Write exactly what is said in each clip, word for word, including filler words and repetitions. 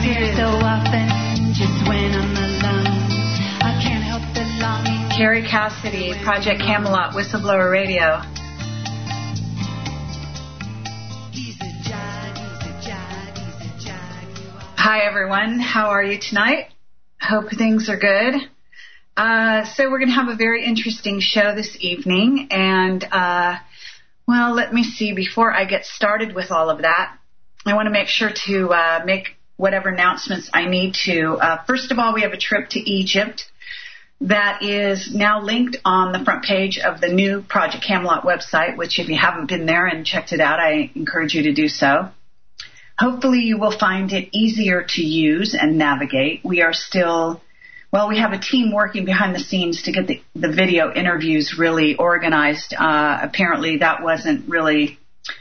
here so often, just when I'm alone. I can't help the longing. Carrie Cassidy, Project Camelot, Whistleblower Radio. Hi, everyone. How are you tonight? Hope things are good. Uh, so we're going to have a very interesting show this evening. And, uh, well, let me see. Before I get started with all of that, I want to make sure to uh, make whatever announcements I need to. Uh, first of all, we have a trip to Egypt that is now linked on the front page of the new Project Camelot website, which if you haven't been there and checked it out, I encourage you to do so. Hopefully you will find it easier to use and navigate. We are still, well, we have a team working behind the scenes to get the, the video interviews really organized. Uh, apparently that wasn't really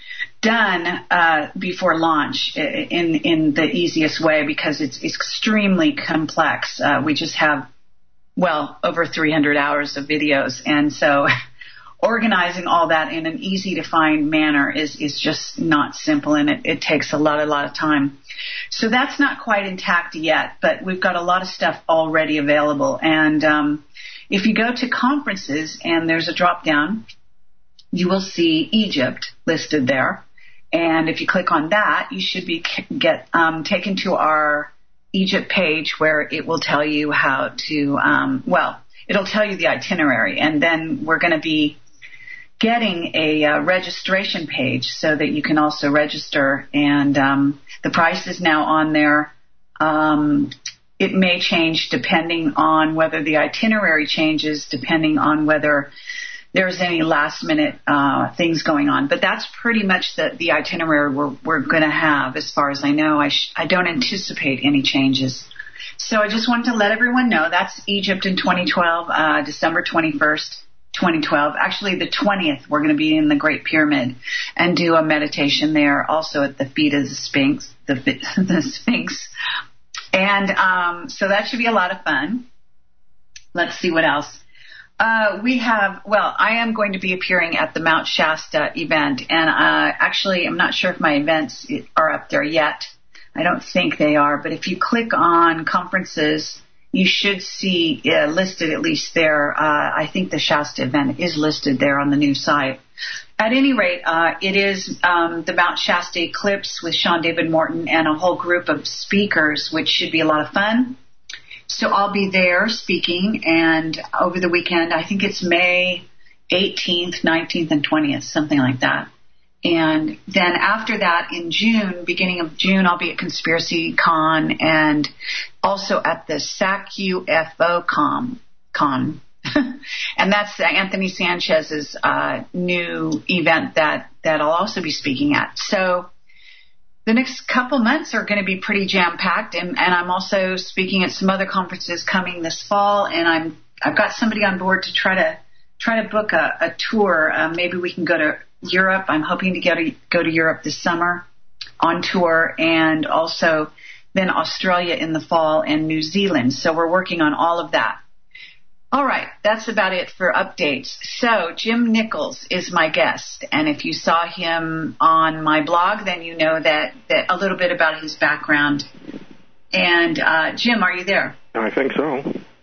done uh, before launch in, in the easiest way because it's, it's extremely complex. Uh, we just have, well, over three hundred hours of videos. And so organizing all that in an easy-to-find manner is, is just not simple, and it, it takes a lot, a lot of time. So that's not quite intact yet, but we've got a lot of stuff already available. And um, if you go to conferences and there's a drop-down, you will see Egypt listed there. And if you click on that, you should be get um, taken to our Egypt page where it will tell you how to, um, well, it'll tell you the itinerary, and then we're going to be getting a uh, registration page so that you can also register, and um, the price is now on there. Um, it may change depending on whether the itinerary changes, depending on whether there's any last-minute uh, things going on. But that's pretty much the, the itinerary we're, we're going to have as far as I know. I, sh- I don't anticipate any changes. So I just wanted to let everyone know that's Egypt in twenty twelve, uh, December twenty-first. twenty twelve. Actually, the twentieth, we're going to be in the Great Pyramid and do a meditation there, also at the feet of the Sphinx. The, the Sphinx. And um, so that should be a lot of fun. Let's see what else. Uh, we have, well, I am going to be appearing at the Mount Shasta event, and uh, actually, I'm not sure if my events are up there yet. I don't think they are, but if you click on conferences, you should see uh, listed at least there. Uh, I think the Shasta event is listed there on the new site. At any rate, uh, it is um, the Mount Shasta Eclipse with Sean David Morton and a whole group of speakers, which should be a lot of fun. So I'll be there speaking, and over the weekend, I think it's May eighteenth, nineteenth, and twentieth, something like that. And then after that, in June, beginning of June, I'll be at Conspiracy Con and also at the S A C U F O Con. Con. And that's Anthony Sanchez's uh, new event that, that I'll also be speaking at. So the next couple months are going to be pretty jam-packed, and, and I'm also speaking at some other conferences coming this fall, and I'm, I've got somebody on board to try to try to book a, a tour. Uh, maybe we can go to Europe. I'm hoping to get a, go to Europe this summer on tour, and also then Australia in the fall and New Zealand. So we're working on all of that. All right, that's about it for updates. So Jim Nichols is my guest, and if you saw him on my blog, then you know that, that a little bit about his background. And uh, Jim, are you there? I think so.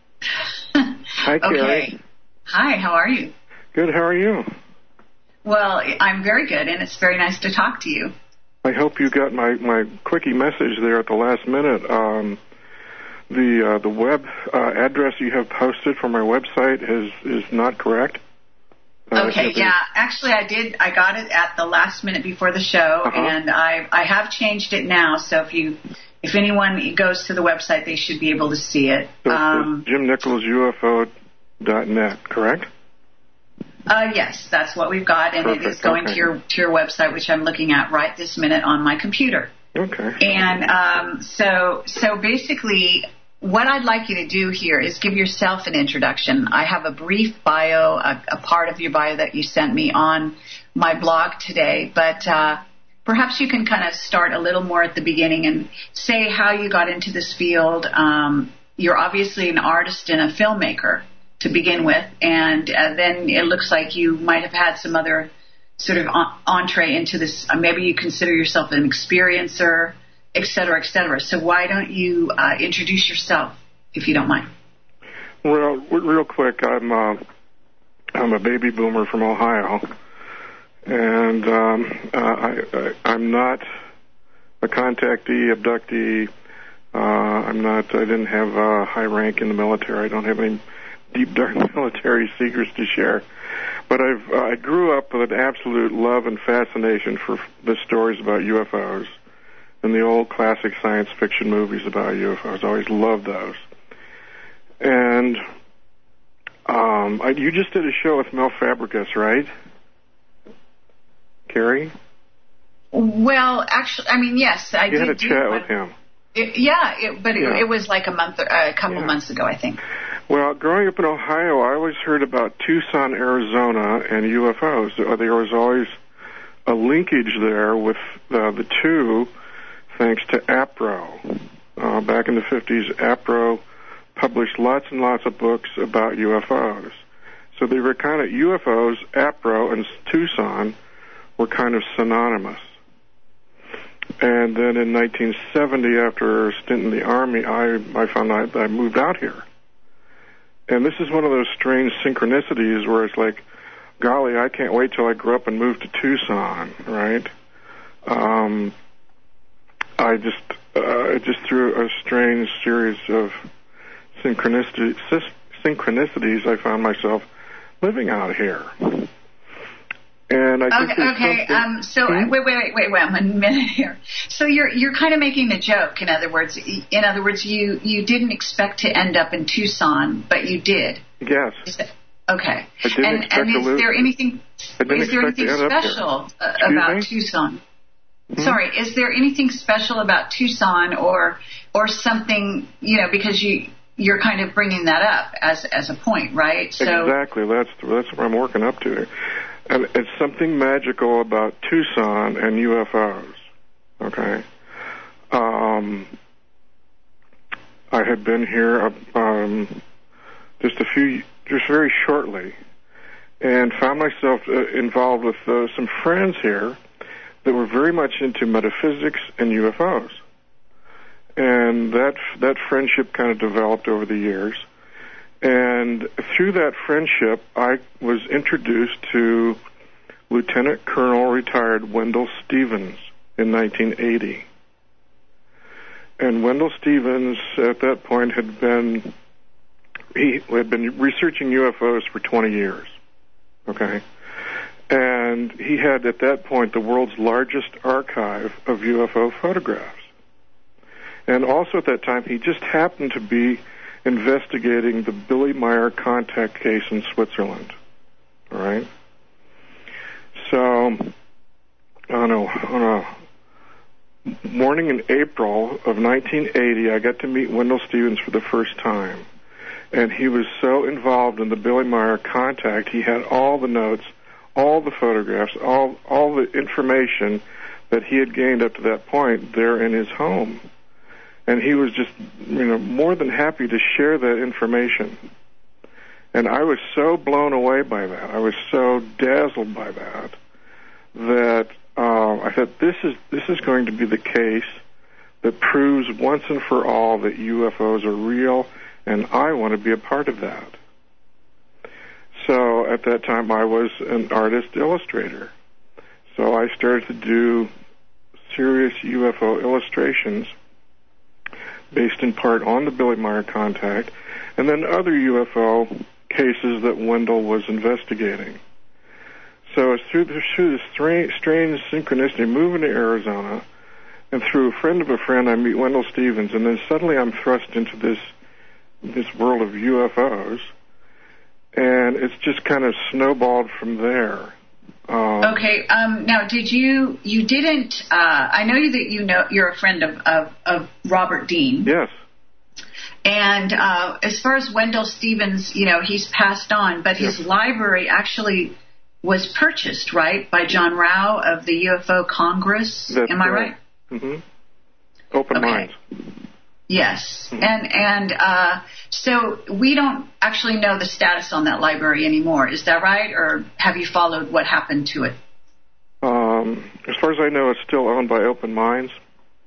Hi, Carrie. Okay. Hi, how are you? Good, how are you? Well, I'm very good, and it's very nice to talk to you. I hope you got my, my quickie message there at the last minute. Um, the uh, the web uh, address you have posted for my website is, is not correct. Uh, okay, yeah. Actually, I did. I got it at the last minute before the show, uh-huh. and I I have changed it now. So if you if anyone goes to the website, they should be able to see it. So um, Jim Nichols U F O dot net, correct? Uh, yes, that's what we've got, and Perfect. It is going okay. to your to your website, which I'm looking at right this minute on my computer. Okay. And um, so so basically, what I'd like you to do here is give yourself an introduction. I have a brief bio, a, a part of your bio that you sent me on my blog today, but uh, perhaps you can kind of start a little more at the beginning and say how you got into this field. Um, you're obviously an artist and a filmmaker to begin with, and uh, then it looks like you might have had some other sort of entree into this. Uh, maybe you consider yourself an experiencer, et cetera, et cetera. So why don't you uh, introduce yourself, if you don't mind? Well, real quick, I'm uh, I'm a baby boomer from Ohio, and um, uh, I, I, I'm not a contactee, abductee. Uh, I'm not. I didn't have a high rank in the military. I don't have any deep, dark military secrets to share. But I've uh, I grew up with an absolute love and fascination for the stories about U F Os and the old classic science fiction movies about U F Os. I always loved those. And um, I, you just did a show with Mel Fabregas, right, Carrie? Well, actually, I mean, yes, I you did. You had a do chat one. with him. It, yeah, it, but it, yeah. it was like a month, or, a couple yeah. months ago, I think. Well, growing up in Ohio, I always heard about Tucson, Arizona, and U F Os. There was always a linkage there with uh, the two, thanks to APRO. Uh, back in the fifties, APRO published lots and lots of books about U F Os. So they were kind of, U F Os, APRO, and Tucson were kind of synonymous. And then in nineteen seventy, after a stint in the Army, I, I found out I moved out here. And this is one of those strange synchronicities where it's like, golly, I can't wait till I grow up and move to Tucson, right? Um, I just, uh, just through a strange series of synchronicity, synchronicities, I found myself living out here. And I think okay, okay. Um, so hmm? wait, wait, wait, wait, wait, one minute here. So you're you're kind of making a joke. In other words, in other words, you you didn't expect to end up in Tucson, but you did. Yes. Is that, okay. I didn't and expect and to is lose. there anything I didn't is there expect anything to end up special here. uh, about me? Tucson? Hmm? Sorry, is there anything special about Tucson, or or something, you know, because you you're kind of bringing that up as as a point, right? So exactly. That's that's what I'm working up to. And it's something magical about Tucson and U F Os, okay? Um, I had been here um, just a few, just very shortly, and found myself uh, involved with uh, some friends here that were very much into metaphysics and U F Os. And that that friendship kind of developed over the years. And through that friendship, I was introduced to Lieutenant Colonel retired Wendell Stevens in nineteen eighty. And Wendell Stevens, at that point, had been he had been researching U F Os for twenty years. Okay, and he had at that point the world's largest archive of U F O photographs. And also at that time, he just happened to be investigating the Billy Meyer contact case in Switzerland. All right? So, on a, on a morning in April of nineteen eighty, I got to meet Wendell Stevens for the first time. And he was so involved in the Billy Meyer contact, he had all the notes, all the photographs, all, all the information that he had gained up to that point there in his home. And he was just, you know, more than happy to share that information. And I was so blown away by that. I was so dazzled by that that uh, I thought this is this is going to be the case that proves once and for all that U F Os are real, and I want to be a part of that. So at that time, I was an artist illustrator. So I started to do serious U F O illustrations based in part on the Billy Meyer contact, and then other U F O cases that Wendell was investigating. So it's through, through this strange, strange synchronicity, moving to Arizona, and through a friend of a friend, I meet Wendell Stevens, and then suddenly I'm thrust into this this world of U F Os, and it's just kind of snowballed from there. Um, okay. Um, now, did you? You didn't. Uh, I know you that you know you're a friend of of, of Robert Dean. Yes. And uh, as far as Wendell Stevens, you know, he's passed on, but his yes. library actually was purchased, right, by John Rao of the U F O Congress. That's Am I right? right? Mm-hmm. Open okay. Minds. Yes, mm-hmm. and and uh, so we don't actually know the status on that library anymore. Is that right, or have you followed what happened to it? Um, as far as I know, it's still owned by Open Minds,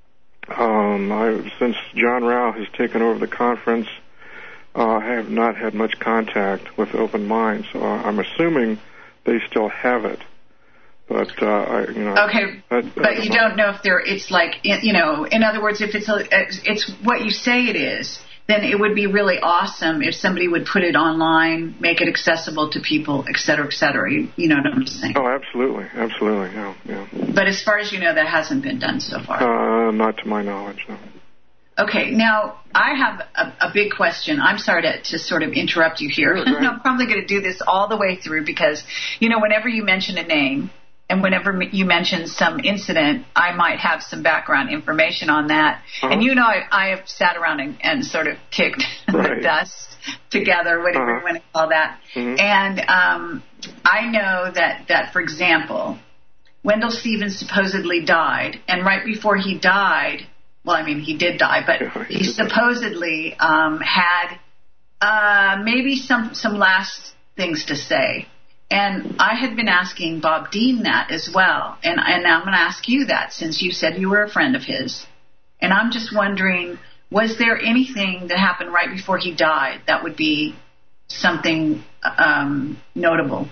Um, I, since John Rao has taken over the conference, uh, I have not had much contact with Open Mind, so I'm assuming they still have it. But uh, I, you know. Okay, I, I but don't you know. don't know if they're. It's like, you know, in other words, if it's a, it's what you say it is, then it would be really awesome if somebody would put it online, make it accessible to people, et cetera, et cetera. You, you know what I'm saying? Oh, absolutely, absolutely, yeah, yeah. But as far as you know, that hasn't been done so far. Uh, not to my knowledge, no. Okay, now I have a, a big question. I'm sorry to, to sort of interrupt you here. Sure, go ahead. I'm probably going to do this all the way through because, you know, whenever you mention a name and whenever you mention some incident, I might have some background information on that. Uh-huh. And you know, I, I have sat around and, and sort of kicked Right. the dust together, whatever Uh-huh. you want to call that. Mhm. And um, I know that, that, for example, Wendell Stevens supposedly died, and right before he died, well, I mean, he did die, but Yeah, he he did die. supposedly um, had uh, maybe some, some last things to say. And I had been asking Bob Dean that as well. And, and I'm going to ask you that since you said you were a friend of his. And I'm just wondering, was there anything that happened right before he died that would be something um, notable?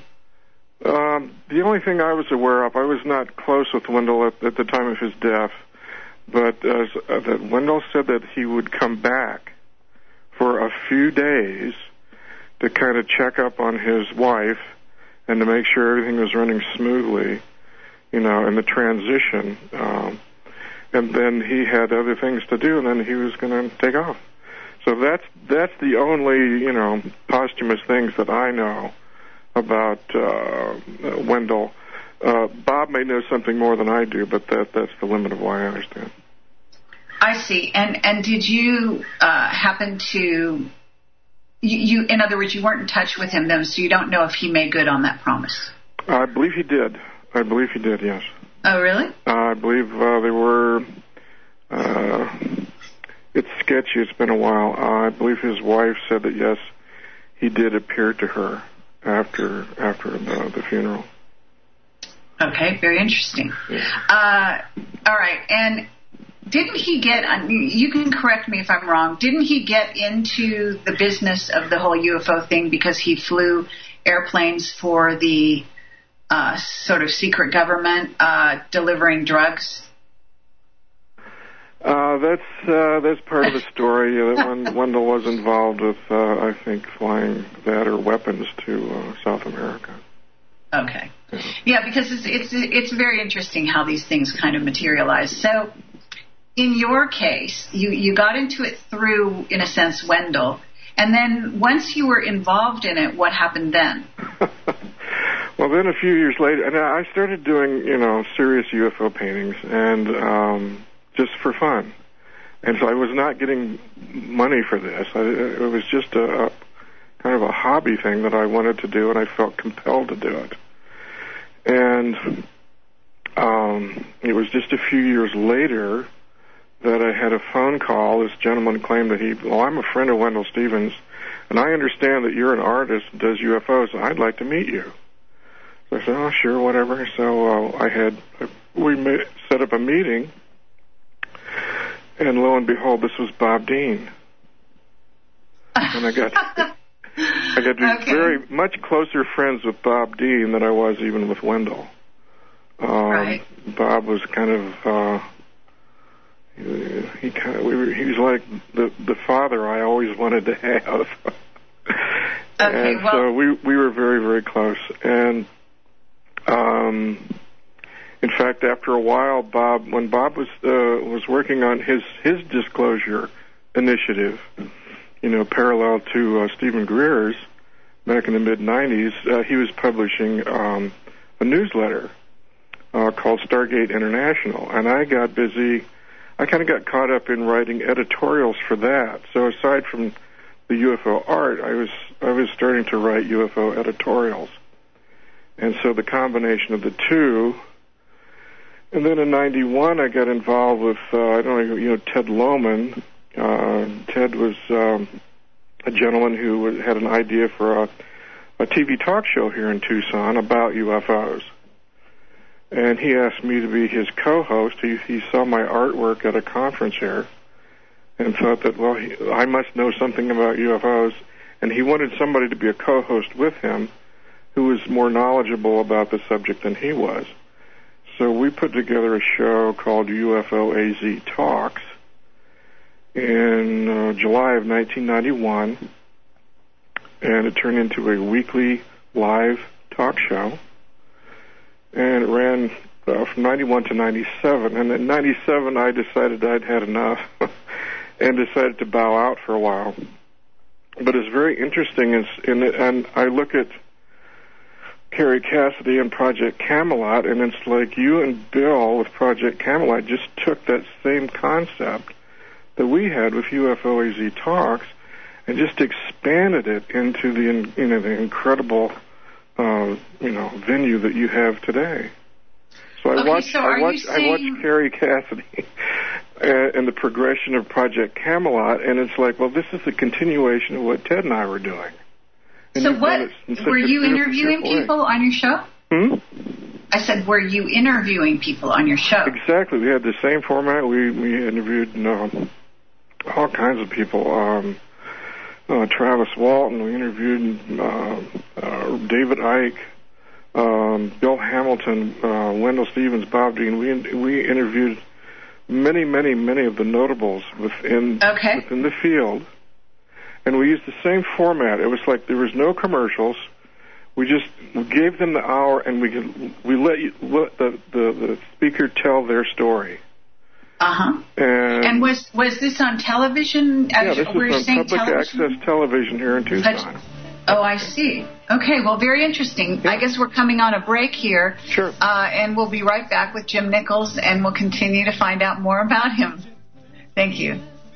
Um, the only thing I was aware of, I was not close with Wendell at, at the time of his death, but uh, uh, that Wendell said that he would come back for a few days to kind of check up on his wife and to make sure everything was running smoothly, you know, in the transition. Um, and then he had other things to do, and then he was going to take off. So that's that's the only, you know, posthumous things that I know about uh, Wendell. Uh, Bob may know something more than I do, but that that's the limit of what I understand. I see. And and did you uh, happen to, you, you, in other words, you weren't in touch with him then, so you don't know if he made good on that promise? I believe he did. I believe he did, yes. Oh, really? Uh, I believe uh, they were, uh, it's sketchy, it's been a while. Uh, I believe his wife said that, yes, he did appear to her after after the, the funeral. Okay, very interesting. Yeah. Uh, all right, and didn't he get, you can correct me if I'm wrong, didn't he get into the business of the whole U F O thing because he flew airplanes for the uh, sort of secret government uh, delivering drugs? Uh, that's uh, that's part of the story. Uh, that Wendell was involved with, uh, I think, flying that or weapons to uh, South America. Okay. Yeah. Yeah, because it's, it's it's very interesting how these things kind of materialize. So, in your case, you, you got into it through, in a sense, Wendell, and then once you were involved in it, what happened then? Well, then a few years later, and I started doing, you know, serious U F O paintings, and um, just for fun. And so I was not getting money for this. I, it was just a, a kind of a hobby thing that I wanted to do, and I felt compelled to do it. And um, it was just a few years later that I had a phone call. This gentleman claimed that he, well, I'm a friend of Wendell Stevens, and I understand that you're an artist that does U F Os, and I'd like to meet you. So I said, oh, sure, whatever. So uh, I had, we ma- set up a meeting, and lo and behold, this was Bob Dean. And I got, I got to be Okay. very much closer friends with Bob Dean than I was even with Wendell. Um, Right. Bob was kind of, uh, he, he kind of, we were, he was like the the father I always wanted to have. Okay, and well- so we we were very very close. And um, in fact, after a while, Bob, when Bob was uh, was working on his his disclosure initiative, you know, parallel to uh, Stephen Greer's back in the mid nineties, uh, he was publishing um, a newsletter uh, called Stargate International, and I got busy. I kind of got caught up in writing editorials for that. So aside from the U F O art, I was I was starting to write U F O editorials, and so the combination of the two. And then in ninety-one, I got involved with uh, I don't know, you know, Ted Lohman. Uh, Ted was um, a gentleman who was, had an idea for a, a T V talk show here in Tucson about U F Os. and he asked me to be his co-host. He, he saw my artwork at a conference here and thought that, well, he, I must know something about U F Os, and he wanted somebody to be a co-host with him who was more knowledgeable about the subject than he was. So we put together a show called U F O A Z Talks in uh, July of nineteen ninety-one, and it turned into a weekly live talk show, and it ran uh, from ninety-one to ninety-seven, and in ninety-seven I decided I'd had enough and decided to bow out for a while. But it's very interesting, and, and I look at Kerry Cassidy and Project Camelot, and it's like you and Bill with Project Camelot just took that same concept that we had with U F O A Z Talks and just expanded it into the you know the incredible uh, you know venue that you have today. So I okay, watched so I watched saying... I watched Kerry Cassidy and the progression of Project Camelot, and it's like, well, this is the continuation of what Ted and I were doing. And so what, were you interviewing people on your show? Hmm? I said, were you interviewing people on your show? Exactly. We had the same format. We we interviewed um, all kinds of people. Um, uh, Travis Walton. We interviewed uh, uh, David Icke, um, Bill Hamilton, uh, Wendell Stevens, Bob Dean. We we interviewed many, many, many of the notables within okay. within the field. And we used the same format. It was like there was no commercials. We just we gave them the hour, and we could, we let, you, let the, the the speaker tell their story. Uh huh. And, and was was this on television? Yeah, this Were was on public television? access television here in Tucson. Oh, I see. Okay, well, very interesting. Yeah. I guess we're coming on a break here. Sure. Uh, and we'll be right back with Jim Nichols, and we'll continue to find out more about him. Thank you.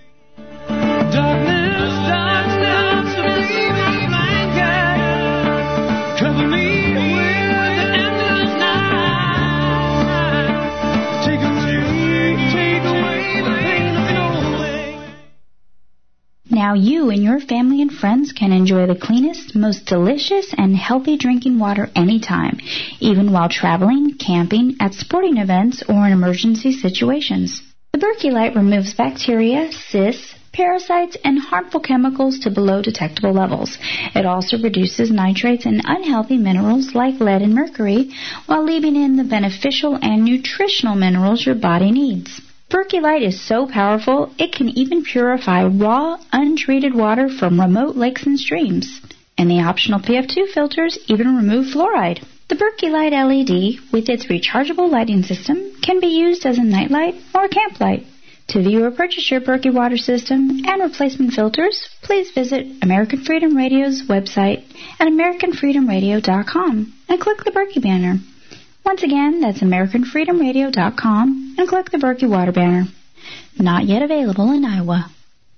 Darkness, darkness, baby, blanket, cover me with the endless night. Take away, take away the pain of no way. Now you and your family and friends can enjoy the cleanest, most delicious, and healthy drinking water anytime, even while traveling, camping, at sporting events, or in emergency situations. The Berkey Light removes bacteria, cysts, parasites, and harmful chemicals to below detectable levels. It also reduces nitrates and unhealthy minerals like lead and mercury, while leaving in the beneficial and nutritional minerals your body needs. Berkey Light is so powerful, it can even purify raw, untreated water from remote lakes and streams. And the optional P F two filters even remove fluoride. The Berkey Light L E D, with its rechargeable lighting system, can be used as a nightlight or camp light. To view or purchase your Berkey water system and replacement filters, please visit American Freedom Radio's website at american freedom radio dot com and click the Berkey banner. Once again, that's american freedom radio dot com and click the Berkey water banner. Not yet available in Iowa.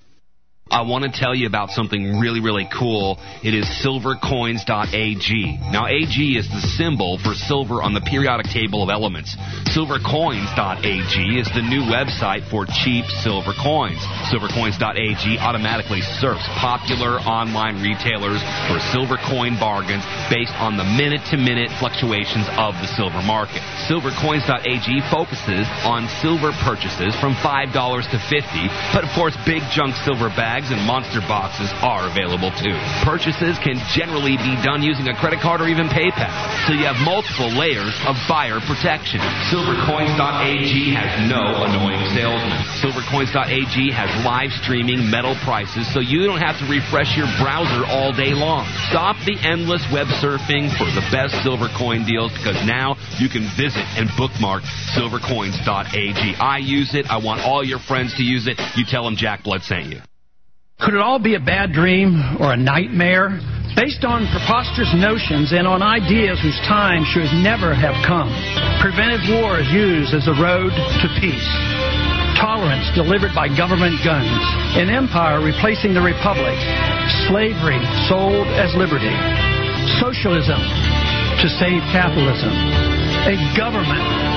I want to tell you about something really, really cool. It is silver coins dot a g. Now, A G is the symbol for silver on the periodic table of elements. silver coins dot a g is the new website for cheap silver coins. silver coins dot a g automatically surfs popular online retailers for silver coin bargains based on the minute-to-minute fluctuations of the silver market. silver coins dot a g focuses on silver purchases from five dollars to fifty dollars, but of course, big junk silver bags and monster boxes are available too. Purchases can generally be done using a credit card or even PayPal, so you have multiple layers of buyer protection. silver coins dot a g has no annoying salesmen. silver coins dot a g has live streaming metal prices, so you don't have to refresh your browser all day long. Stop the endless web surfing for the best silver coin deals, because now you can visit and bookmark silver coins dot a g. I use it. I want all your friends to use it. You tell them Jack Blood sent you. Could it all be a bad dream or a nightmare? Based on preposterous notions and on ideas whose time should never have come. Preventive war is used as a road to peace. Tolerance delivered by government guns. An empire replacing the republic. Slavery sold as liberty. Socialism to save capitalism. A government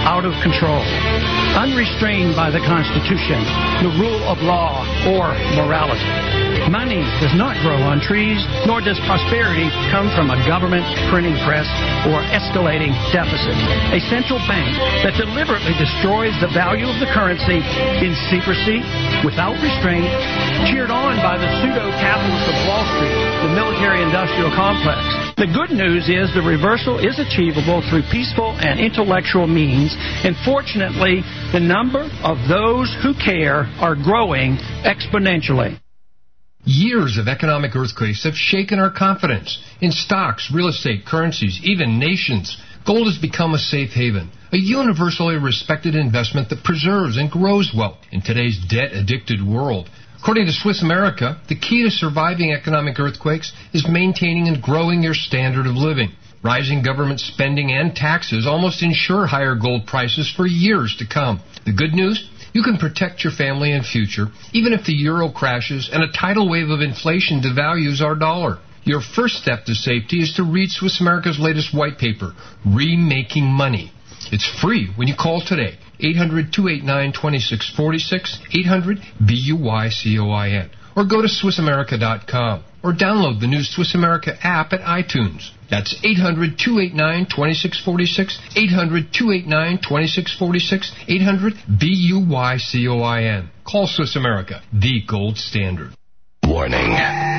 out of control, unrestrained by the Constitution, the rule of law, or morality. Money does not grow on trees, nor does prosperity come from a government printing press or escalating deficit. A central bank that deliberately destroys the value of the currency in secrecy, without restraint, cheered on by the pseudo-capitalists of Wall Street, the military-industrial complex. The good news is the reversal is achievable through peaceful and intellectual means, and fortunately, the number of those who care are growing exponentially. Years of economic earthquakes have shaken our confidence in stocks, real estate, currencies, even nations. Gold has become a safe haven, a universally respected investment that preserves and grows wealth in today's debt-addicted world. According to Swiss America, the key to surviving economic earthquakes is maintaining and growing your standard of living. Rising government spending and taxes almost ensure higher gold prices for years to come. The good news? You can protect your family and future, even if the euro crashes and a tidal wave of inflation devalues our dollar. Your first step to safety is to read Swiss America's latest white paper, Remaking Money. It's free when you call today, eight hundred, two eight nine, two six four six, eight hundred, B U Y C O I N, or go to Swiss America dot com, or download the new Swiss America app at iTunes. That's eight hundred, two eight nine, two six four six, eight hundred, two eight nine, two six four six, eight hundred, B U Y C O I N. Call Swiss America, the gold standard. Warning.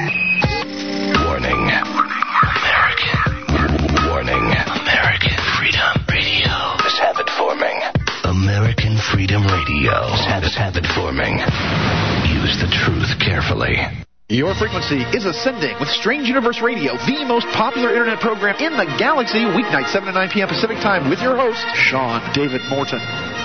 Warning. American. Warning. American Freedom Radio is habit forming. American Freedom Radio is habit, habit forming. Use the truth carefully. Your frequency is ascending with Strange Universe Radio, the most popular internet program in the galaxy, weeknight seven to nine p.m. Pacific Time with your host, Sean David Morton.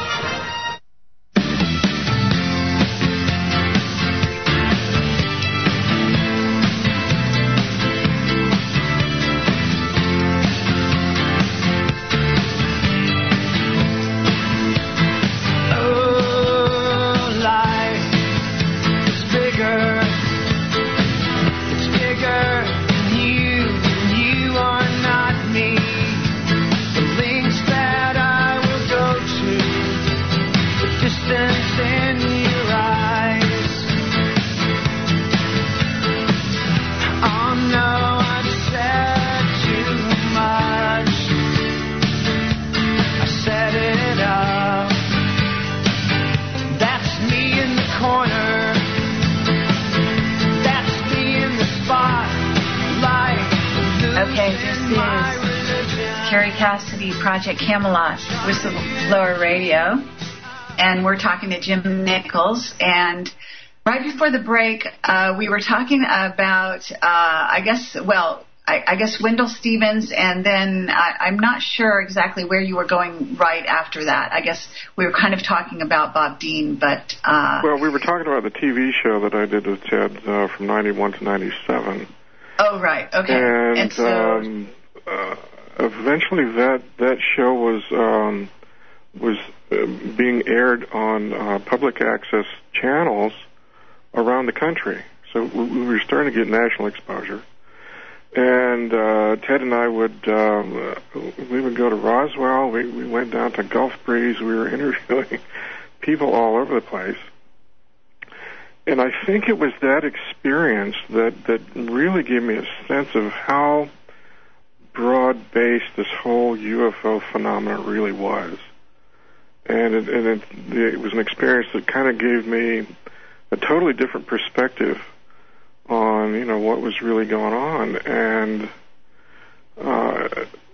Project Camelot, Whistleblower Radio, and we're talking to Jim Nichols. And right before the break, uh, we were talking about, uh, I guess, well, I, I guess Wendell Stevens, and then I, I'm not sure exactly where you were going right after that. I guess we were kind of talking about Bob Dean, but... Uh, well, we were talking about the T V show that I did with Ted uh, from ninety-one to ninety-seven. Oh, right, okay. And, and so... Um, uh, Eventually, that that show was um, was uh, being aired on uh, public access channels around the country. So we were starting to get national exposure. And uh, Ted and I would um, we would go to Roswell. We we went down to Gulf Breeze. We were interviewing people all over the place. And I think it was that experience that that really gave me a sense of how broad-based this whole U F O phenomenon really was. And it, and it, it was an experience that kind of gave me a totally different perspective on, you know, what was really going on. And uh,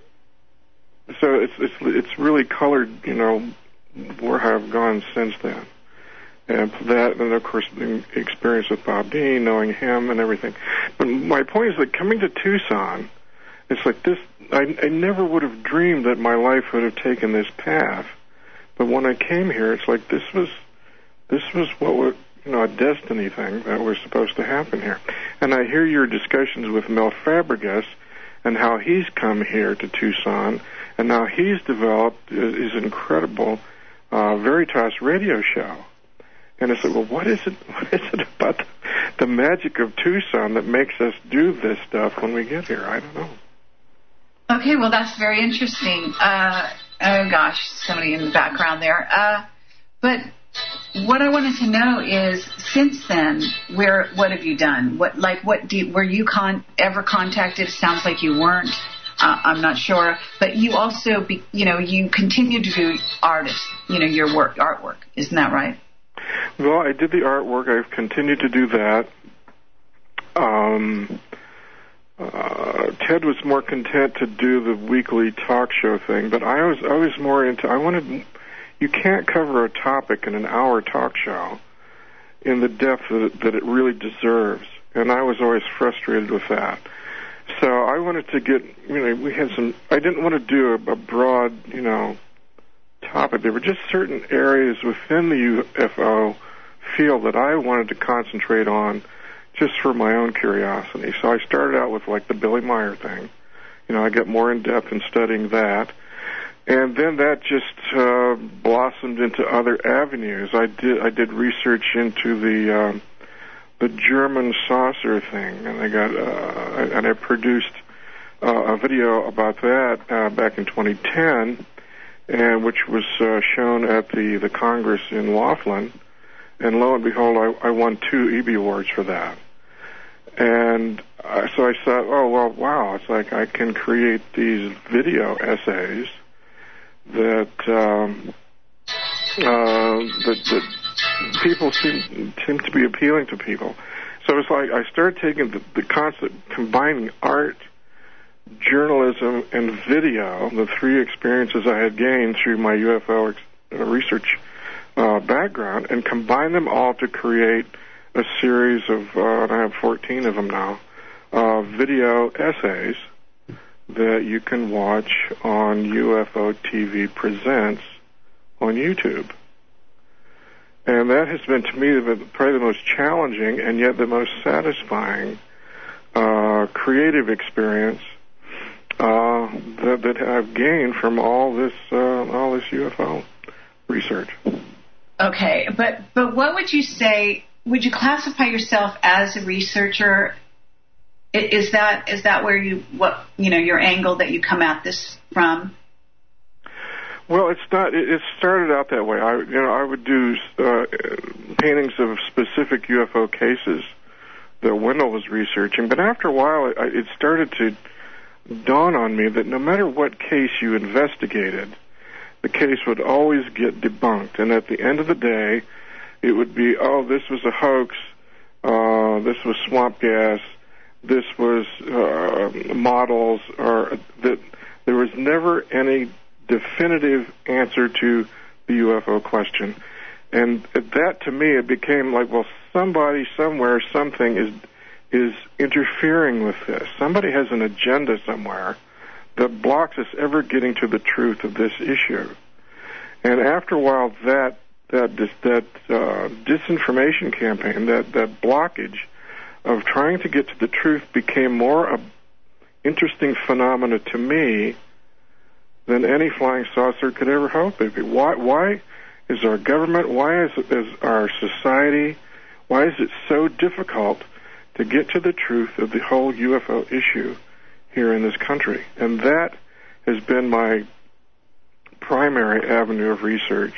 so it's, it's it's really colored, you know, where I've gone since then. And that, and of course, the experience with Bob Dean, knowing him and everything. But my point is that coming to Tucson, it's like this, I, I never would have dreamed that my life would have taken this path. But when I came here, it's like this was, this was what would, you know, a destiny thing that was supposed to happen here. And I hear your discussions with Mel Fabregas and how he's come here to Tucson and how he's developed his incredible uh, Veritas radio show. And I said, well, what is it, what is it about the, the magic of Tucson that makes us do this stuff when we get here? I don't know. Okay, well, that's very interesting. Uh, Oh, gosh, somebody in the background there. Uh, but what I wanted to know is, since then, where what have you done? What like what do you, were you con- ever contacted? Sounds like you weren't. Uh, I'm not sure, but you also, be, you know, you continue to do artist, you know, your work, artwork. Isn't that right? Well, I did the artwork. I've continued to do that. Um, uh, Ted was more content to do the weekly talk show thing, but I was I was more into. I wanted. You can't cover a topic in an hour talk show in the depth that it, that it really deserves, and I was always frustrated with that. So I wanted to get, you know, we had some, I didn't want to do a, a broad, you know, topic. There were just certain areas within the U F O field that I wanted to concentrate on just for my own curiosity. So I started out with, like, the Billy Meyer thing. You know, I got more in-depth in studying that. And then that just uh, blossomed into other avenues. I did I did research into the um, the German saucer thing, and I got uh, and I produced uh, a video about that uh, back in twenty ten, and which was uh, shown at the, the Congress in Laughlin. And lo and behold, I, I won two E B awards for that. And uh, so I thought, oh well, wow! It's like I can create these video essays that um, uh, that, that people seem seem to be appealing to people. So it's like I started taking the, the concept, combining art, journalism, and video, the three experiences I had gained through my U F O ex- uh, research uh, background, and combine them all to create a series of, uh, and I have fourteen of them now, uh, video essays that you can watch on U F O T V Presents on YouTube. And that has been, to me, the, probably the most challenging and yet the most satisfying uh, creative experience uh, that, that I've gained from all this uh, all this U F O research. Okay, but but what would you say? Would you classify yourself as a researcher? Is that is that where you what you know your angle that you come at this from? Well, it's not. It started out that way. I, you know, I would do uh, paintings of specific U F O cases that Wendell was researching, but after a while, it, it started to dawn on me that no matter what case you investigated, the case would always get debunked, and at the end of the day, it would be, oh, this was a hoax, uh, this was swamp gas, this was uh, models, or that there was never any definitive answer to the U F O question. And that, to me, it became like, well, somebody, somewhere, something is is interfering with this. Somebody has an agenda somewhere that blocks us ever getting to the truth of this issue. And after a while, that that dis, that uh, disinformation campaign, that, that blockage of trying to get to the truth became more a interesting phenomena to me than any flying saucer could ever hope it'd be. Why, why is our government, why is, is our society, why is it so difficult to get to the truth of the whole U F O issue here in this country? And that has been my primary avenue of research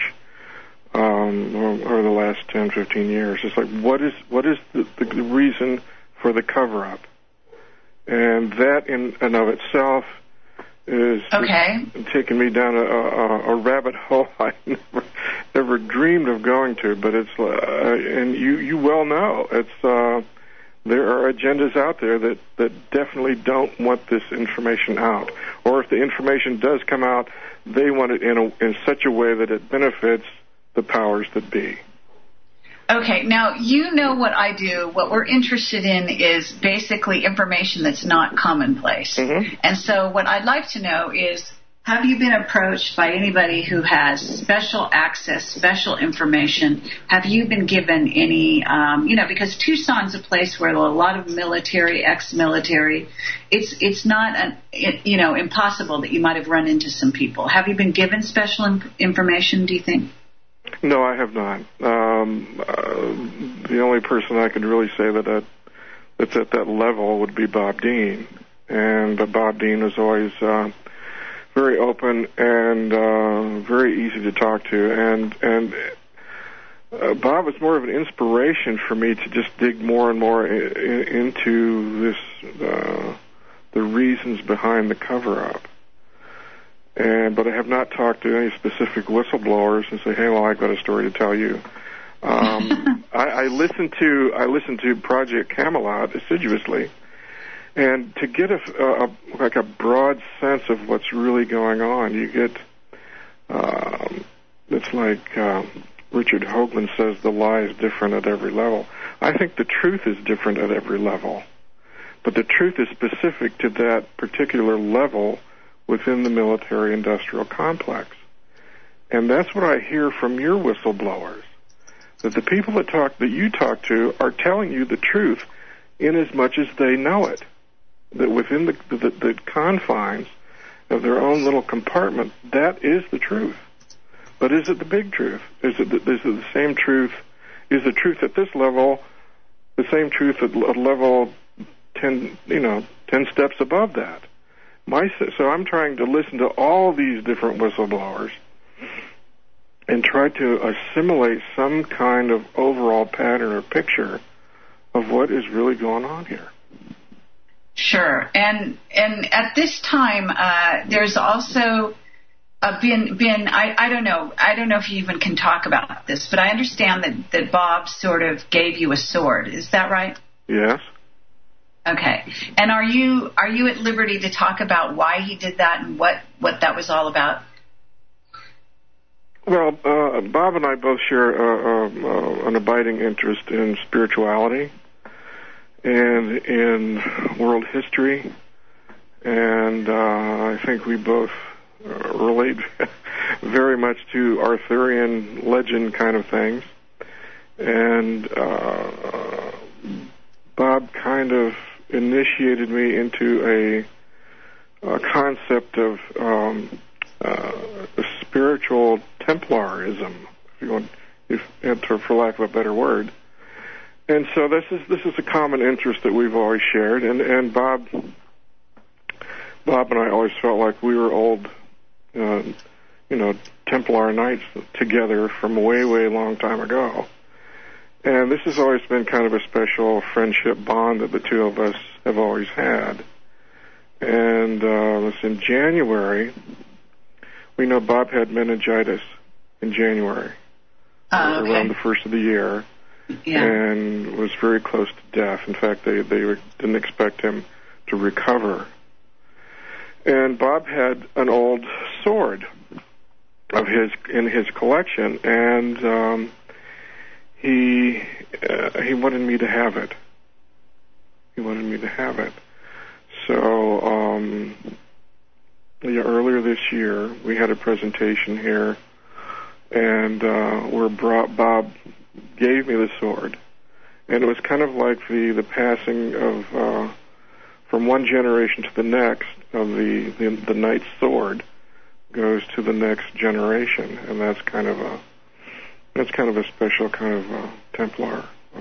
um, over the last ten, fifteen years. It's like, what is what is the, the reason for the cover-up? And that in and of itself is okay. taking me down a, a, a rabbit hole I never, never dreamed of going to. But it's, uh, and you, you well know, it's uh, there are agendas out there that, that definitely don't want this information out. Or if the information does come out, they want it in, a, in such a way that it benefits the powers that be. Okay, now you know what I do. What we're interested in is basically information that's not commonplace. Mm-hmm. And so what I'd like to know is, have you been approached by anybody who has special access, special information? Have you been given any, um, you know, because Tucson's a place where a lot of military, ex-military, it's it's not, an, it, you know, impossible that you might have run into some people. Have you been given special inf- information, do you think? No, I have not. Um, uh, the only person I could really say that, that that's at that level would be Bob Dean. And uh, Bob Dean was always uh, very open and uh, very easy to talk to. And and uh, Bob was more of an inspiration for me to just dig more and more in, in, into this, uh, the reasons behind the cover-up. And but I have not talked to any specific whistleblowers and say, hey, well, I've got a story to tell you. Um, I, I listen to I listen to Project Camelot assiduously, and to get a, a like a broad sense of what's really going on, you get um, it's like um, Richard Hoagland says, the lie is different at every level. I think the truth is different at every level, but the truth is specific to that particular level within the military-industrial complex, and that's what I hear from your whistleblowers. That the people that talk that you talk to are telling you the truth in as much as they know it. That within the, the, the confines of their own little compartment, that is the truth. But is it the big truth? Is it the, is it the same truth? Is the truth at this level the same truth at level ten, you know, ten steps above that? My so I'm trying to listen to all these different whistleblowers and try to assimilate some kind of overall pattern or picture of what is really going on here. Sure. And and at this time, uh, there's also uh, been, been I, I don't know, I don't know if you even can talk about this, but I understand that, that Bob sort of gave you a sword. Is that right? Yes. Okay. And are you are you at liberty to talk about why he did that and what, what that was all about? Well, uh, Bob and I both share uh, uh, an abiding interest in spirituality and in world history, and uh, I think we both uh, relate very much to Arthurian legend kind of things. And uh, Bob kind of initiated me into a, a concept of um, uh, a spiritual Templarism, if you want, if, for lack of a better word. And so this is this is a common interest that we've always shared, and and Bob, Bob and I always felt like we were old, uh, you know, Templar Knights together from a way way long time ago. And this has always been kind of a special friendship bond that the two of us have always had. And uh, it's in January. We know Bob had meningitis in January, uh, okay. around the first of the year, yeah. and was very close to death. In fact, they, they didn't expect him to recover. And Bob had an old sword of his in his collection, and um, he uh, he wanted me to have it. He wanted me to have it. So um, yeah, earlier this year, we had a presentation here, and uh, where Bob gave me the sword, and it was kind of like the the passing of uh, from one generation to the next of the, the the knight's sword goes to the next generation, and that's kind of a that's kind of a special kind of uh, Templar uh,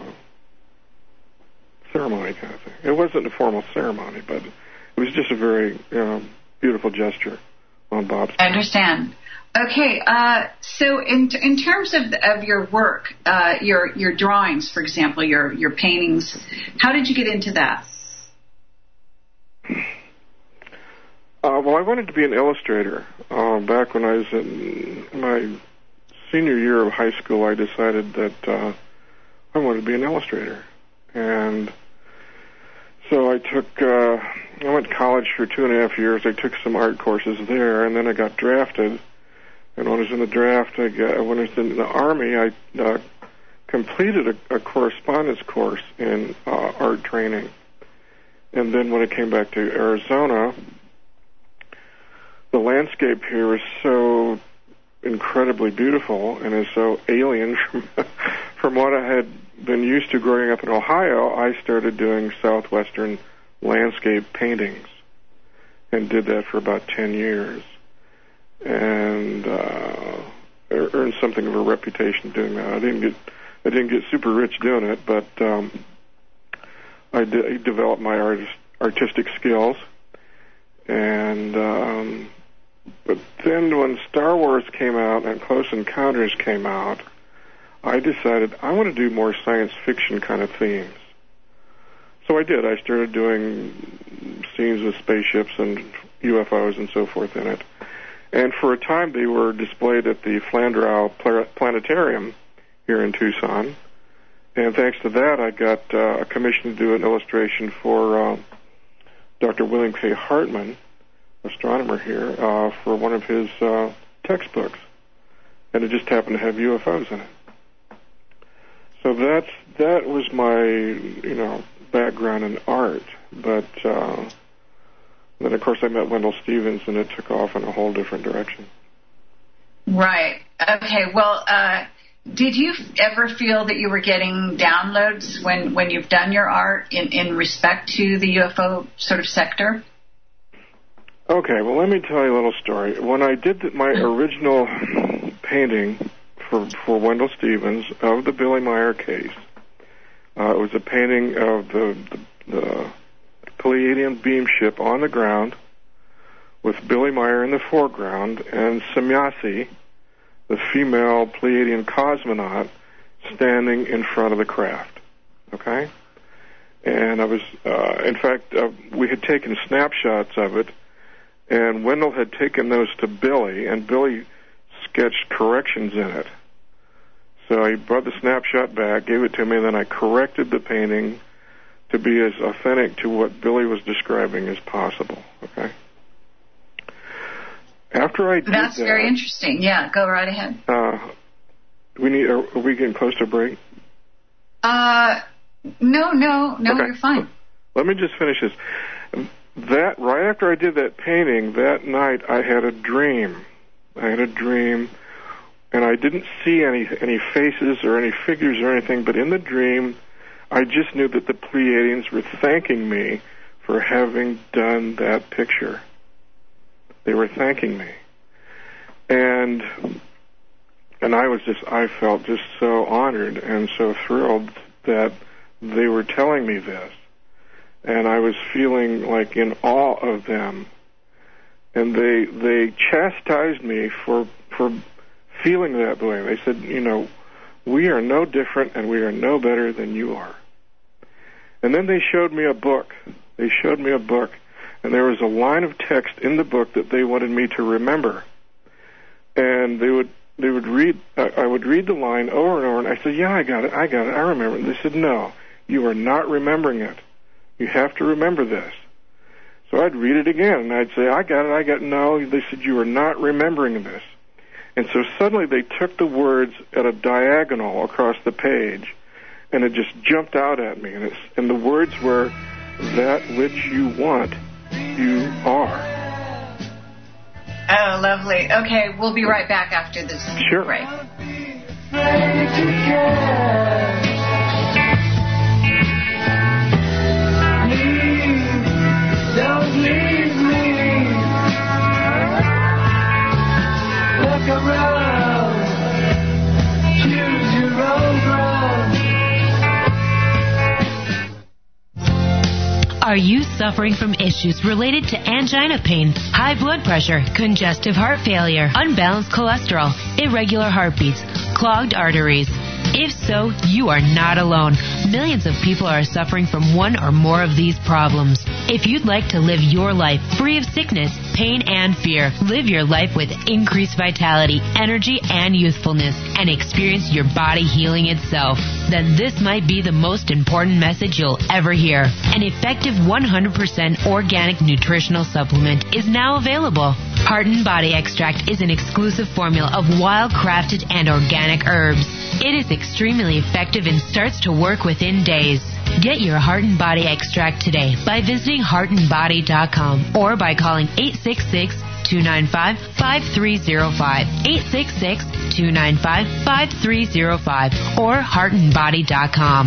ceremony kind of thing. It wasn't a formal ceremony, but it was just a very uh, beautiful gesture on Bob's part. I understand. Okay, uh, so in in terms of of your work, uh, your your drawings, for example, your your paintings, how did you get into that? Uh, well, I wanted to be an illustrator. Uh, back when I was in my senior year of high school, I decided that uh, I wanted to be an illustrator, and so I took. Uh, I went to college for two and a half years. I took some art courses there, and then I got drafted. And when I was in the draft, I got, when I was in the Army, I uh, completed a, a correspondence course in uh, art training. And then when I came back to Arizona, the landscape here is so incredibly beautiful and is so alien from, from what I had been used to growing up in Ohio. I started doing southwestern landscape paintings and did that for about ten years. And uh, earned something of a reputation doing that. I didn't get, I didn't get super rich doing it, but um, I, de- I developed my artist, artistic skills, and um, But then when Star Wars came out and Close Encounters came out, I decided I want to do more science fiction kind of themes. So I did. I started doing scenes with spaceships and U F Os and so forth in it. And for a time they were displayed at the Flandreau Planetarium here in Tucson. And thanks to that, I got uh, a commission to do an illustration for uh, Doctor William K. Hartman, astronomer here, uh, for one of his uh, textbooks. And it just happened to have U F Os in it. So that's that was my, you know, background in art. But uh, then, of course, I met Wendell Stevens, and it took off in a whole different direction. Right. Okay. Well, uh, did you ever feel that you were getting downloads when, when you've done your art in, in respect to the U F O sort of sector? Okay. Well, let me tell you a little story. When I did the, my original painting for, for Wendell Stevens of the Billy Meier case, uh, it was a painting of the, the, the Pleiadian beam ship on the ground with Billy Meier in the foreground and Semyasi, the female Pleiadian cosmonaut, standing in front of the craft. Okay? And I was, uh, in fact, uh, we had taken snapshots of it, and Wendell had taken those to Billy, and Billy sketched corrections in it. So he brought the snapshot back, gave it to me, and then I corrected the painting to be as authentic to what Billy was describing as possible. Okay? After I did That's that, very interesting. Yeah, go right ahead. Uh, we need. Are, are we getting close to a break? Uh, no, no, no, okay. You're fine. Let me just finish this. That right after I did that painting, that night I had a dream. I had a dream, and I didn't see any any faces or any figures or anything. But in the dream, I just knew that the Pleiadians were thanking me for having done that picture. They were thanking me. And and I was just, I felt just so honored and so thrilled that they were telling me this. And I was feeling like in awe of them. And they they chastised me for for feeling that way. They said, you know, we are no different and we are no better than you are. And then they showed me a book. They showed me a book. And there was a line of text in the book that they wanted me to remember. And they would they would read, I would read the line over and over, and I said, yeah, I got it, I got it, I remember it. And they said, no, you are not remembering it. You have to remember this. So I'd read it again, and I'd say, I got it, I got it. No, they said, you are not remembering this. And so suddenly they took the words at a diagonal across the page, and it just jumped out at me. And, it's, and the words were, that which you want, you are. Oh, lovely. Okay, we'll be right back after this sure. break. Don't leave me. Look around. Choose your own ground. Are you suffering from issues related to angina pain, high blood pressure, congestive heart failure, unbalanced cholesterol, irregular heartbeats, clogged arteries? If so, you are not alone. Millions of people are suffering from one or more of these problems. If you'd like to live your life free of sickness, pain, and fear, live your life with increased vitality, energy, and youthfulness, and experience your body healing itself, then this might be the most important message you'll ever hear. An effective one hundred percent organic nutritional supplement is now available. Heart and Body Extract is an exclusive formula of wild-crafted and organic herbs. It is extremely effective and starts to work within days. Get your Heart and Body Extract today by visiting heart and body dot com or by calling eight six six, two nine five, five three zero five, eight six six, two nine five, five three zero five, or heart and body dot com.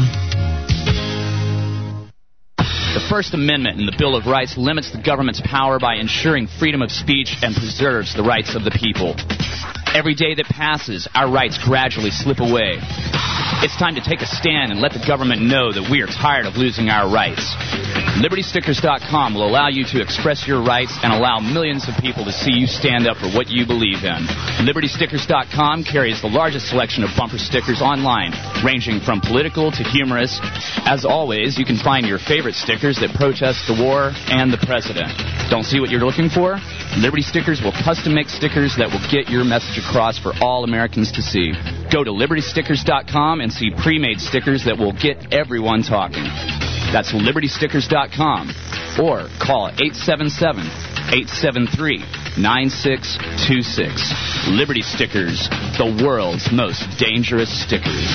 The First Amendment in the Bill of Rights limits the government's power by ensuring freedom of speech and preserves the rights of the people. Every day that passes, our rights gradually slip away. It's time to take a stand and let the government know that we are tired of losing our rights. Liberty Stickers dot com will allow you to express your rights and allow millions of people to see you stand up for what you believe in. Liberty Stickers dot com carries the largest selection of bumper stickers online, ranging from political to humorous. As always, you can find your favorite stickers that protest the war and the president. Don't see what you're looking for? Liberty Stickers will custom make stickers that will get your message across for all Americans to see. Go to Liberty Stickers dot com and see pre-made stickers that will get everyone talking. That's Liberty Stickers dot com, or call eight seven seven, eight seven three, nine six two six. Liberty Stickers, the world's most dangerous stickers.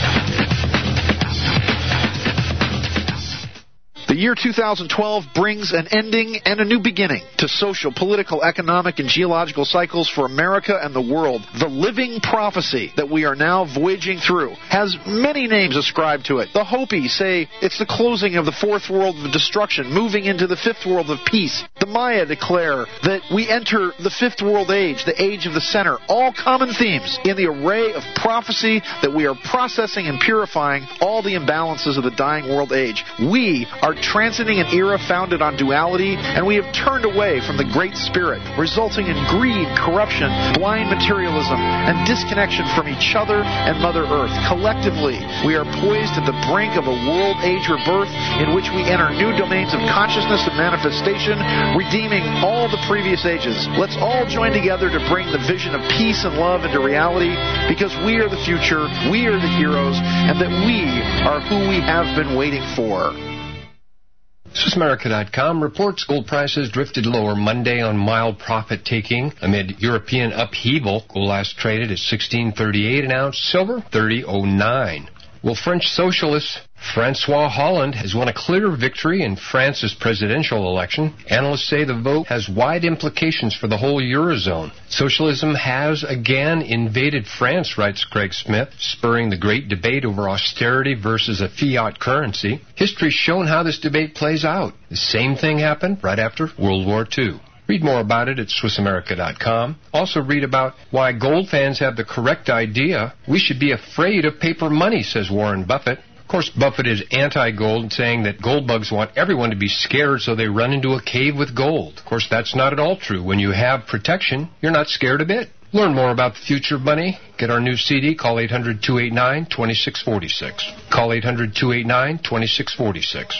The year two thousand twelve brings an ending and a new beginning to social, political, economic, and geological cycles for America and the world. The living prophecy that we are now voyaging through has many names ascribed to it. The Hopi say it's the closing of the fourth world of destruction, moving into the fifth world of peace. The Maya declare that we enter the fifth world age, the age of the center. All common themes in the array of prophecy that we are processing and purifying all the imbalances of the dying world age. We are transiting an era founded on duality, and we have turned away from the Great Spirit, resulting in greed, corruption, blind materialism, and disconnection from each other and Mother Earth. Collectively, we are poised at the brink of a world age rebirth in which we enter new domains of consciousness and manifestation, redeeming all the previous ages. Let's all join together to bring the vision of peace and love into reality, because we are the future, we are the heroes, and that we are who we have been waiting for. Swiss America dot com reports gold prices drifted lower Monday on mild profit-taking amid European upheaval. Gold last traded at sixteen thirty-eight an ounce, silver thirty oh nine. Well, French socialist Francois Hollande has won a clear victory in France's presidential election. Analysts say the vote has wide implications for the whole Eurozone. Socialism has again invaded France, writes Craig Smith, spurring the great debate over austerity versus a fiat currency. History's shown how this debate plays out. The same thing happened right after World War Two. Read more about it at Swiss America dot com. Also read about why gold fans have the correct idea. We should be afraid of paper money, says Warren Buffett. Of course, Buffett is anti-gold, saying that gold bugs want everyone to be scared so they run into a cave with gold. Of course, that's not at all true. When you have protection, you're not scared a bit. Learn more about the future of money. Get our new C D. Call eight hundred, two eight nine, two six four six. Call eight hundred, two eight nine, two six four six.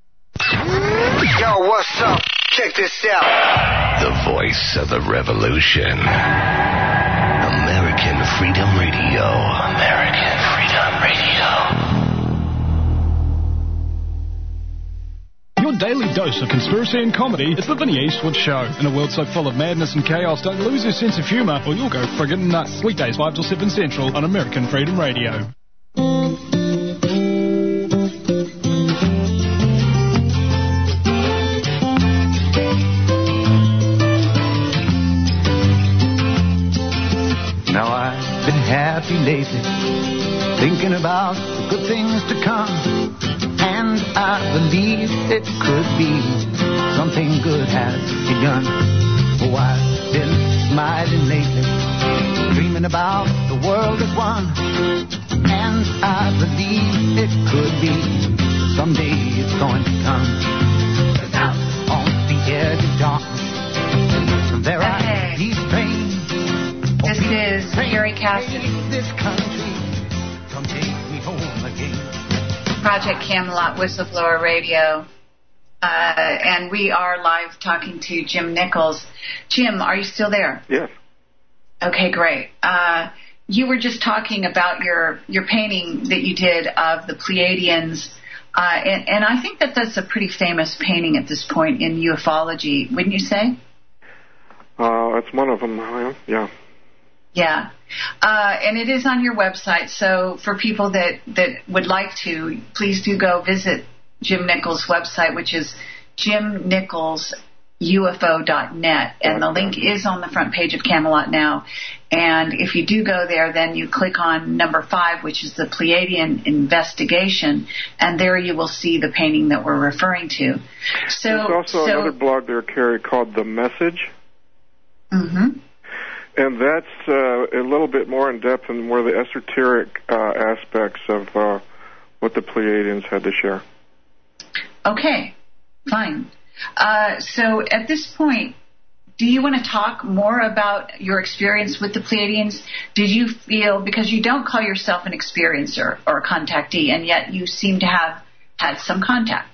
Yo, what's up? Check this out. The voice of the revolution. American Freedom Radio. American Freedom Radio. Your daily dose of conspiracy and comedy is the Vinny Eastwood Show. In a world so full of madness and chaos, don't lose your sense of humour or you'll go friggin' nuts. Weekdays five till seven Central on American Freedom Radio. Now I've been happy lately, thinking about the good things to come. And I believe it could be something good has begun. Oh, I've been smiling lately, dreaming about the world as one. And I believe it could be someday it's going to come. 'Cause out on the edge of darkness, there Okay. are these strange. This is Gary Cassidy. This country, come take me home again. Project Camelot Whistleblower Radio. Uh, and we are live talking to Jim Nichols. Jim, are you still there? Yes. Okay, great. Uh, you were just talking about your, your painting that you did of the Pleiadians. Uh, and, and I think that that's a pretty famous painting at this point in ufology, wouldn't you say? Uh, that's one of them, yeah. Yeah. Uh, and it is on your website, so for people that, that would like to, please do go visit Jim Nichols' website, which is jim nichols U F O dot net, and the link is on the front page of Camelot Now. And if you do go there, then you click on number five, which is the Pleiadian investigation, and there you will see the painting that we're referring to. So, There's also so, another blog there, Carrie, called The Message. Mm-hmm. And that's uh, a little bit more in depth and more the esoteric uh, aspects of uh, what the Pleiadians had to share. Okay. Fine. Uh, so at this point, do you want to talk more about your experience with the Pleiadians? Did you feel, because you don't call yourself an experiencer or a contactee, and yet you seem to have had some contact?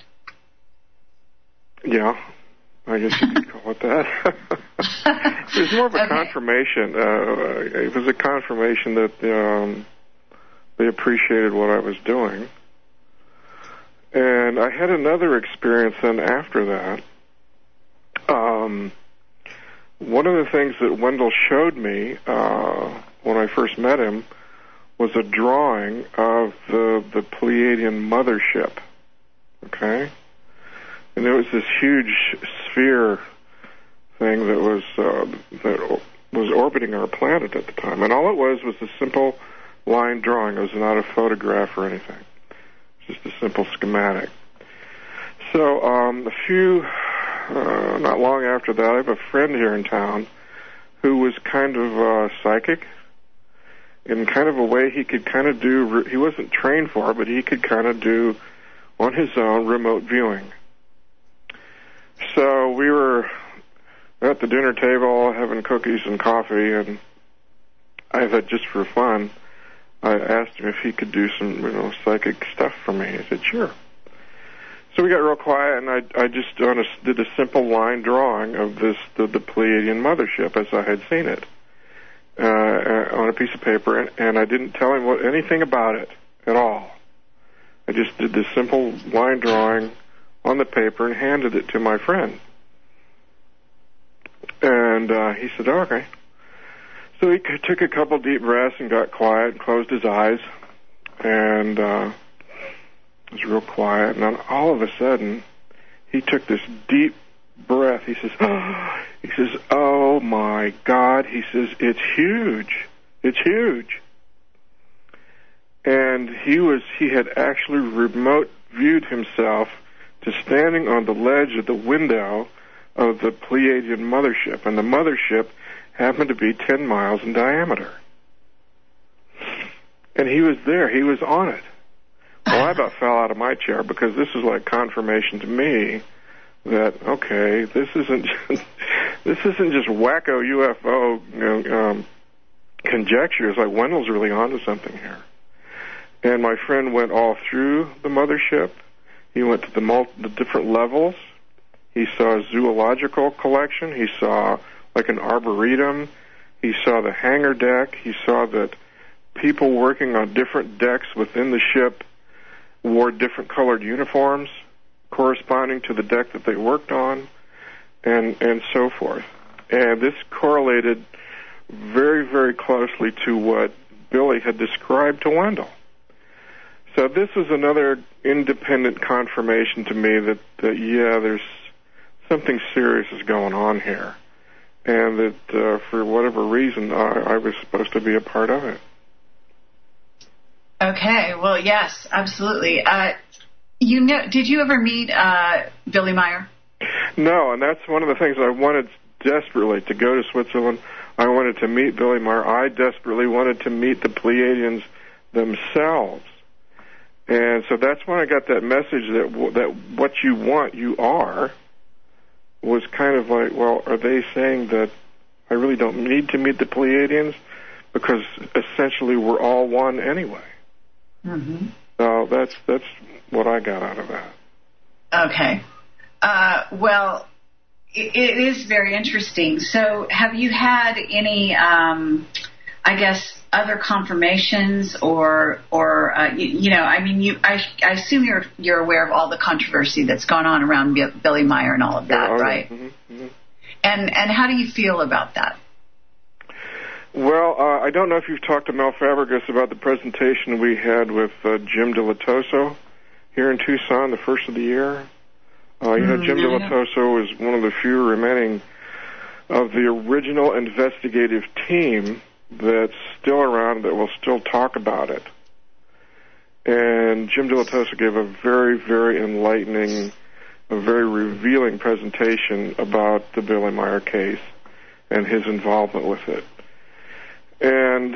Yeah, I guess you could call it that. It was more of a okay. confirmation. Uh, it was a confirmation that um, they appreciated what I was doing. And I had another experience then after that. Um, one of the things that Wendell showed me uh, when I first met him was a drawing of the, the Pleiadian mothership. Okay? And there was this huge sphere thing that was uh, that was orbiting our planet at the time. And all it was was a simple line drawing. It was not a photograph or anything. Just a simple schematic. So um, a few, uh, not long after that, I have a friend here in town who was kind of uh, psychic. In kind of a way he could kind of do, he wasn't trained for it, but he could kind of do on his own remote viewing. So we were at the dinner table having cookies and coffee, and I thought just for fun, I asked him if he could do some, you know, psychic stuff for me. He said, sure. So we got real quiet, and I, I just on a, did a simple line drawing of this, the, the Pleiadian mothership as I had seen it uh, on a piece of paper, and, and I didn't tell him what, anything about it at all. I just did this simple line drawing on the paper and handed it to my friend. And uh, he said, oh, okay. So he took a couple deep breaths and got quiet and closed his eyes. And uh, it was real quiet. And then all of a sudden, he took this deep breath. He says, oh, he says, oh, my God. He says, it's huge. It's huge. And he was he had actually remote viewed himself to standing on the ledge of the window of the Pleiadian mothership. And the mothership happened to be ten miles in diameter. And he was there. He was on it. Well, I about fell out of my chair because this was like confirmation to me that, okay, this isn't just, this isn't just wacko U F O you know, um, conjectures. Like Wendell's really onto something here. And my friend went all through the mothership. He went to the, mul- the different levels. He saw a zoological collection. He saw like an arboretum. He saw the hangar deck. He saw that people working on different decks within the ship wore different colored uniforms corresponding to the deck that they worked on, and and so forth. And this correlated very, very closely to what Billy had described to Wendell. So this was another independent confirmation to me that, that yeah, there's something serious is going on here, and that uh, for whatever reason, I, I was supposed to be a part of it. Okay, well, yes, absolutely. Uh, you know, did you ever meet uh, Billy Meier? No, and that's one of the things I wanted desperately to go to Switzerland. I wanted to meet Billy Meier. I desperately wanted to meet the Pleiadians themselves. And so that's when I got that message that that what you want, you are, was kind of like, well, are they saying that I really don't need to meet the Pleiadians because essentially we're all one anyway? Mm-hmm. So that's that's what I got out of that. Okay. Uh, well, it, it is very interesting. So have you had any, um, I guess, other confirmations or, or uh, you, you know, I mean, you, I, I assume you're you're aware of all the controversy that's gone on around B- Billy Meier and all of that, yeah, right? Mm-hmm, mm-hmm. And and how do you feel about that? Well, uh, I don't know if you've talked to Mel Fabregas about the presentation we had with uh, Jim Dilettoso here in Tucson, the first of the year. Uh, you know, Jim mm-hmm. Dilettoso is one of the few remaining of the original investigative team that's still around that will still talk about it. And Jim Dilettoso gave a very, very enlightening, a very revealing presentation about the Billy Meier case and his involvement with it. And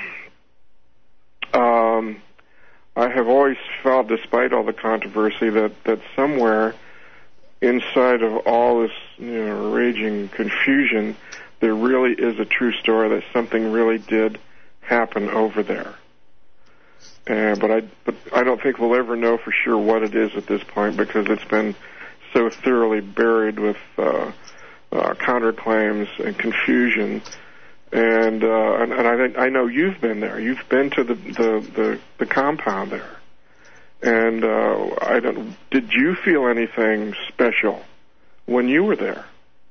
um, I have always felt, despite all the controversy, that, that somewhere inside of all this, you know, raging confusion, there really is a true story that something really did happen over there. Uh, but I, but I don't think we'll ever know for sure what it is at this point because it's been so thoroughly buried with uh, uh, counterclaims and confusion. And uh, and, and I think I know you've been there. You've been to the the, the, the compound there. And uh, I don't. Did you feel anything special when you were there?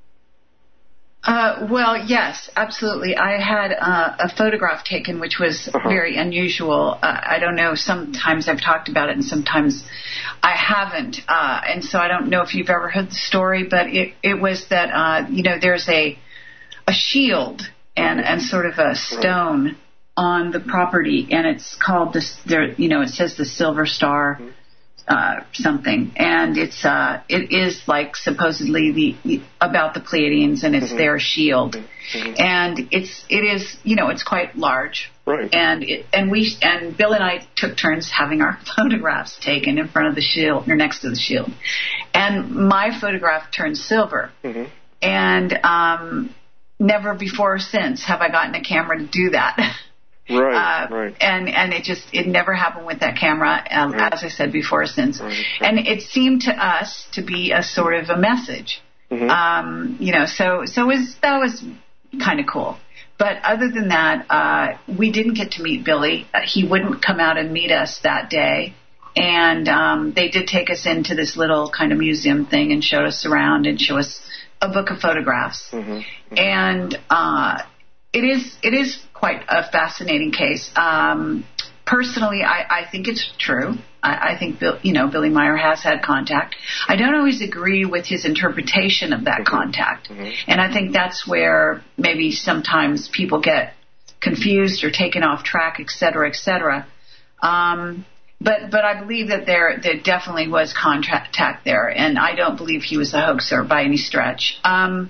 Uh, well, yes, absolutely. I had uh, a photograph taken, which was uh-huh. very unusual. Uh, I don't know. Sometimes I've talked about it, and sometimes I haven't. Uh, and so I don't know if you've ever heard the story, but it, it was that uh, you know there's a a shield and and sort of a stone on the property, and it's called this. There, you know, it says the Silver Star. Mm-hmm. Uh, something, and it's uh, it is like supposedly the about the Pleiadians, and it's mm-hmm. their shield, mm-hmm. and it's it is you know it's quite large, right? And it, and we and Bill and I took turns having our photographs taken in front of the shield or next to the shield, and my photograph turned silver, mm-hmm. and um, never before or since have I gotten a camera to do that. Right, uh, right. And and it just it never happened with that camera, um, right. as I said before, since. Right, right. And it seemed to us to be a sort of a message, mm-hmm. um, you know. So so it was that was kind of cool. But other than that, uh, we didn't get to meet Billy. Uh, he wouldn't come out and meet us that day. And um, they did take us into this little kind of museum thing and showed us around and show us a book of photographs. Mm-hmm. Mm-hmm. And uh, it is it is quite a fascinating case. Um, personally, I, I think it's true. I, I think Bill, you know, Billy Meier has had contact. I don't always agree with his interpretation of that mm-hmm. contact, mm-hmm. and I think that's where maybe sometimes people get confused or taken off track, et cetera, et cetera. Um, but but I believe that there there definitely was contact there, and I don't believe he was a hoaxer by any stretch. Um,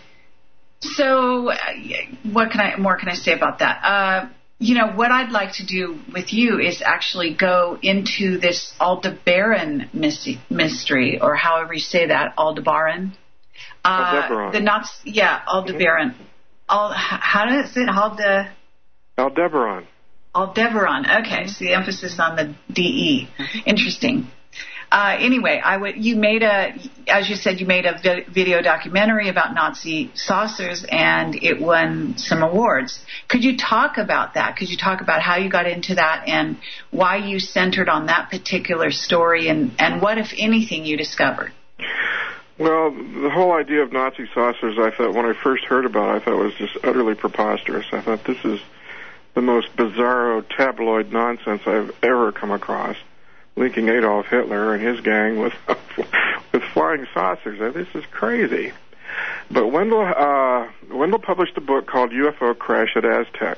So, uh, what can I more can I say about that? Uh, you know, what I'd like to do with you is actually go into this Aldebaran mystery, or however you say that, Aldebaran. Uh, Aldebaran. The Nazi, yeah, Aldebaran. Mm-hmm. Al, how does it Alde? Aldebaran. Aldebaran. Okay, so the emphasis on the D E. Mm-hmm. Interesting. Uh, anyway, I would. You made a, as you said, you made a vi- video documentary about Nazi saucers, and it won some awards. Could you talk about that? Could you talk about how you got into that and why you centered on that particular story, and, and what, if anything, you discovered? Well, the whole idea of Nazi saucers, I thought, when I first heard about it, I thought was just utterly preposterous. I thought this is the most bizarro tabloid nonsense I've ever come across, linking Adolf Hitler and his gang with with flying saucers. This is crazy. But Wendell uh, Wendell published a book called U F O Crash at Aztec.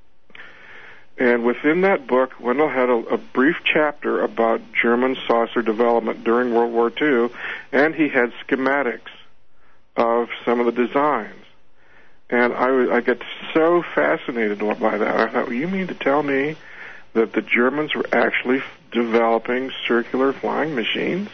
And within that book, Wendell had a, a brief chapter about German saucer development during World War Two, and he had schematics of some of the designs. And I, was, I get so fascinated by that. I thought, well, you mean to tell me that the Germans were actually developing circular flying machines?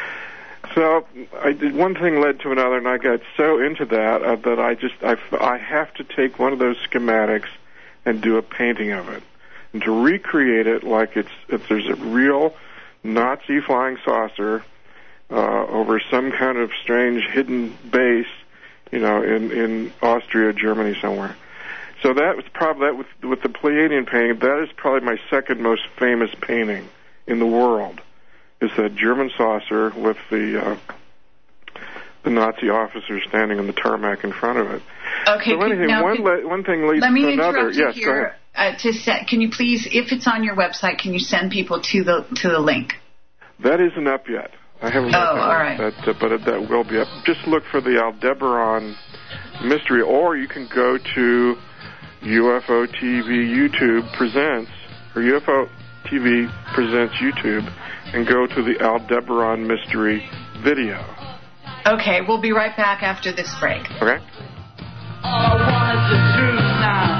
So I did, one thing led to another, and I got so into that uh, that I just I, I have to take one of those schematics and do a painting of it, and to recreate it like it's if there's a real Nazi flying saucer uh, over some kind of strange hidden base, you know, in in Austria, Germany, somewhere. So that was probably that with with the Pleiadian painting. That is probably my second most famous painting in the world. Is that German saucer with the uh, the Nazi officer standing on the tarmac in front of it. Okay. So anything, now, one can, le- one thing leads let me to another. interrupt you Yes, here. go ahead. Uh, to set, can you please, if it's on your website, can you send people to the to the link? That isn't up yet. I haven't. Oh, got that all one, right. But, uh, but it, that will be up. Just look for the Aldebaran mystery, or you can go to U F O T V YouTube presents or U F O T V presents YouTube and go to the Aldebaran mystery video. Okay, we'll be right back after this break. Okay. All I want is the truth now.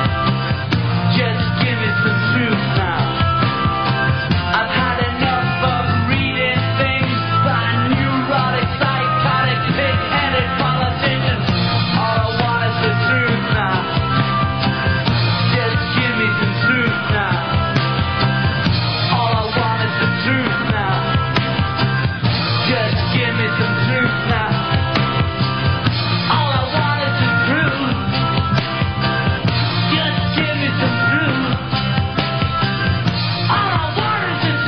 Just give it the truth now. I've had enough of reading things by neurotic science. Just give me some truth now. All I want is the truth. Just give me some truth. All I want is the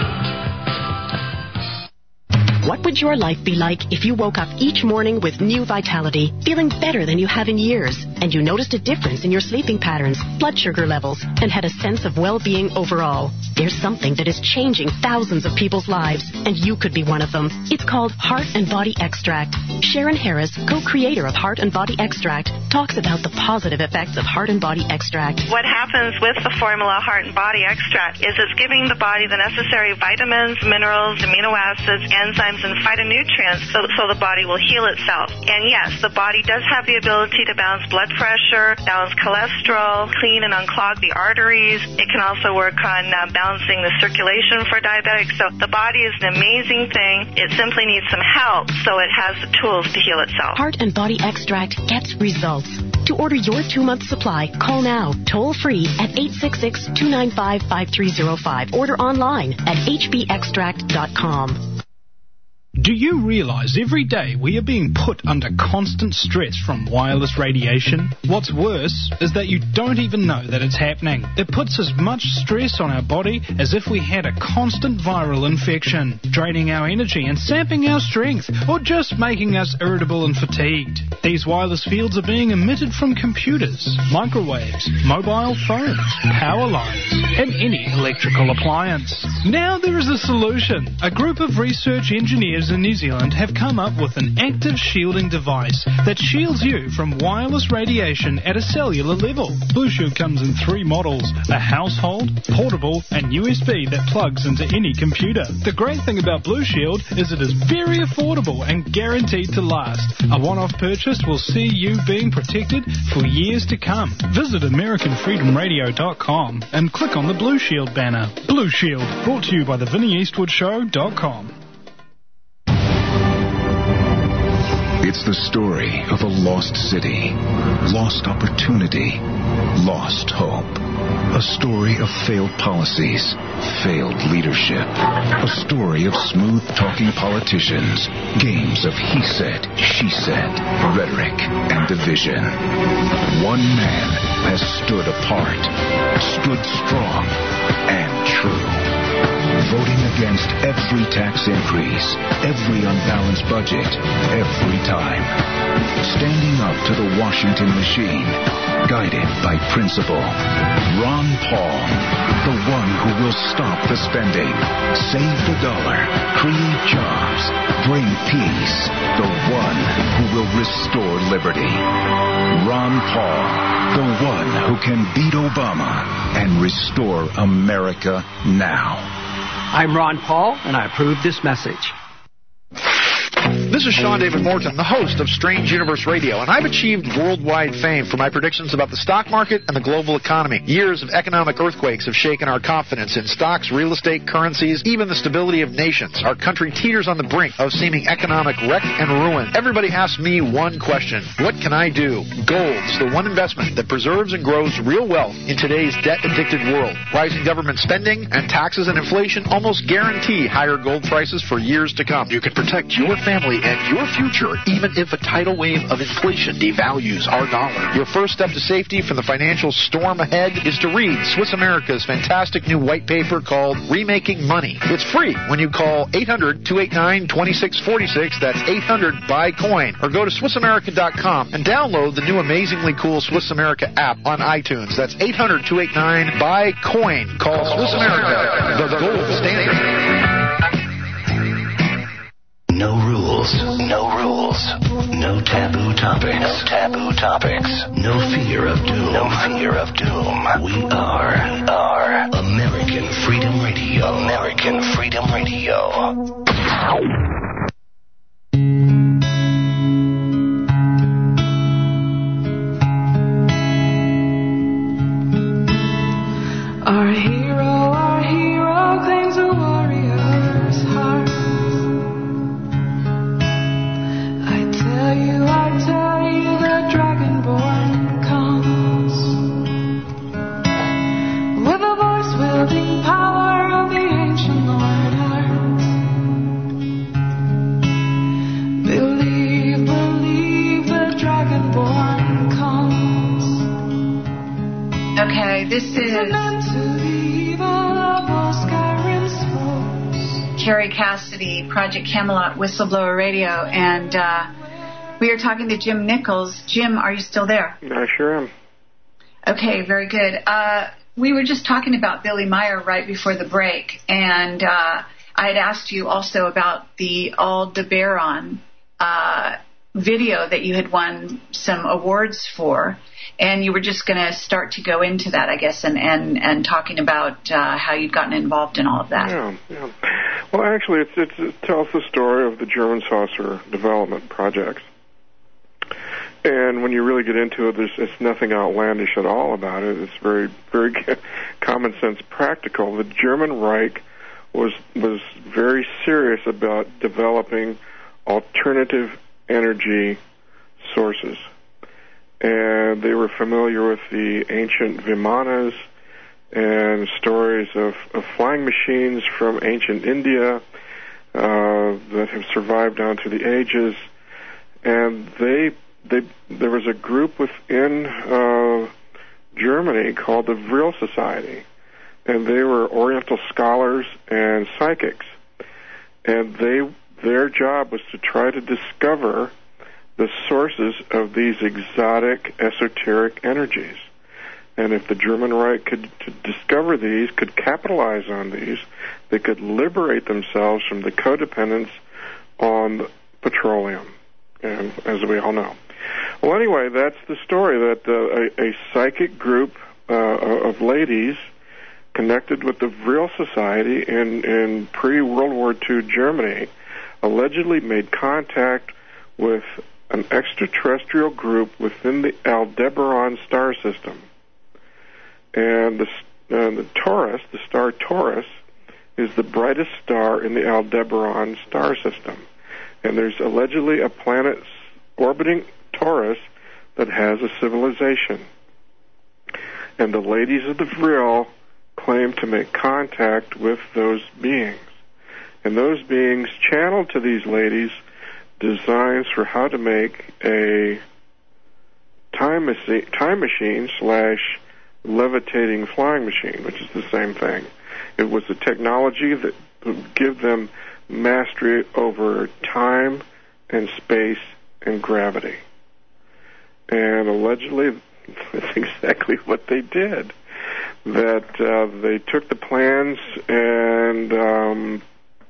truth. What would your life be like if you woke up each morning with new vitality, feeling better than you have in years, and you noticed a difference in your sleeping patterns, blood sugar levels, and had a sense of well-being overall? There's something that is changing thousands of people's lives, and you could be one of them. It's called Heart and Body Extract. Sharon Harris, co-creator of Heart and Body Extract, talks about the positive effects of Heart and Body Extract. What happens with the formula Heart and Body Extract is it's giving the body the necessary vitamins, minerals, amino acids, enzymes, and phytonutrients so, so the body will heal itself. And yes, the body does have the ability to balance blood pressure, balance cholesterol, clean and unclog the arteries. It can also work on uh, balancing the circulation for diabetics. So the body is an amazing thing. It simply needs some help so it has the tools to heal itself. Heart and Body Extract gets results. To order your two-month supply, call now, toll-free at eight six six, two nine five, five three zero five. Order online at h b extract dot com. Do you realize every day we are being put under constant stress from wireless radiation? What's worse is that you don't even know that it's happening. It puts as much stress on our body as if we had a constant viral infection, draining our energy and sapping our strength, or just making us irritable and fatigued. These wireless fields are being emitted from computers, microwaves, mobile phones, power lines, and any electrical appliance. Now there is a solution. A group of research engineers in New Zealand have come up with an active shielding device that shields you from wireless radiation at a cellular level. Blue Shield comes in three models: a household, portable, and U S B that plugs into any computer. The great thing about Blue Shield is it is very affordable and guaranteed to last. A one-off purchase will see you being protected for years to come. Visit American Freedom Radio dot com and click on the Blue Shield banner. Blue Shield, brought to you by the Vinnie Eastwood Show dot com. It's the story of a lost city, lost opportunity, lost hope. A story of failed policies, failed leadership. A story of smooth-talking politicians, games of he said, she said, rhetoric, and division. One man has stood apart, stood strong, and true. Voting against every tax increase, every unbalanced budget, every time. Standing up to the Washington machine, guided by principle. Ron Paul, the one who will stop the spending, save the dollar, create jobs, bring peace. The one who will restore liberty. Ron Paul, the one who can beat Obama and restore America now. I'm Ron Paul, and I approve this message. This is Sean David Morton, the host of Strange Universe Radio, and I've achieved worldwide fame for my predictions about the stock market and the global economy. Years of economic earthquakes have shaken our confidence in stocks, real estate, currencies, even the stability of nations. Our country teeters on the brink of seeming economic wreck and ruin. Everybody asks me one question: what can I do? Gold's the one investment that preserves and grows real wealth in today's debt-addicted world. Rising government spending and taxes and inflation almost guarantee higher gold prices for years to come. You can protect your family and your future, even if a tidal wave of inflation devalues our dollar. Your first step to safety from the financial storm ahead is to read Swiss America's fantastic new white paper called Remaking Money. It's free when you call eight hundred, two eight nine, two six four six. That's eight hundred, buy coin. Or go to Swiss America dot com and download the new amazingly cool Swiss America app on iTunes. That's eight hundred, two eight nine, buy coin. Call Swiss America, the gold standard. No rules, no rules, no taboo topics, no taboo topics, no fear of doom, no fear of doom. We are, we are American Freedom Radio, American Freedom Radio. Our hero, our hero claims a warrior's heart. I tell you, I tell you, the Dragonborn comes with a voice wielding power of the ancient Lord Heart. This is Carrie Cassidy, Project Camelot, Whistleblower Radio, and uh, we are talking to Jim Nichols. Jim, are you still there? I sure am. Okay, very good. Uh, we were just talking about Billy Meyer right before the break, and uh, I had asked you also about the Aldebaran uh, video that you had won some awards for, and you were just going to start to go into that, I guess, and, and, and talking about uh, how you'd gotten involved in all of that. Yeah, yeah. Well, actually, it's, it's, it tells the story of the German saucer development projects. And when you really get into it, there's it's nothing outlandish at all about it. It's very, very common sense, practical. The German Reich was was very serious about developing alternative energy sources, and they were familiar with the ancient Vimanas and stories of, of flying machines from ancient India uh, that have survived down through the ages, and they. They, there was a group within uh, Germany called the Vril Society, and they were Oriental scholars and psychics, and they their job was to try to discover the sources of these exotic, esoteric energies. And if the German Reich could to discover these, could capitalize on these, they could liberate themselves from the codependence on petroleum, and as we all know. Well, anyway, that's the story, that uh, a, a psychic group uh, of ladies connected with the Vril Society in, in pre-World War Two Germany allegedly made contact with an extraterrestrial group within the Aldebaran star system. And the, uh, the Taurus, the star Taurus, is the brightest star in the Aldebaran star system. And there's allegedly a planet orbiting Taurus that has a civilization. And the ladies of the Vril claim to make contact with those beings. And those beings channeled to these ladies designs for how to make a time machine, time machine slash levitating flying machine, which is the same thing. It was a technology that would give them mastery over time and space and gravity. And allegedly, that's exactly what they did. That uh, they took the plans and um,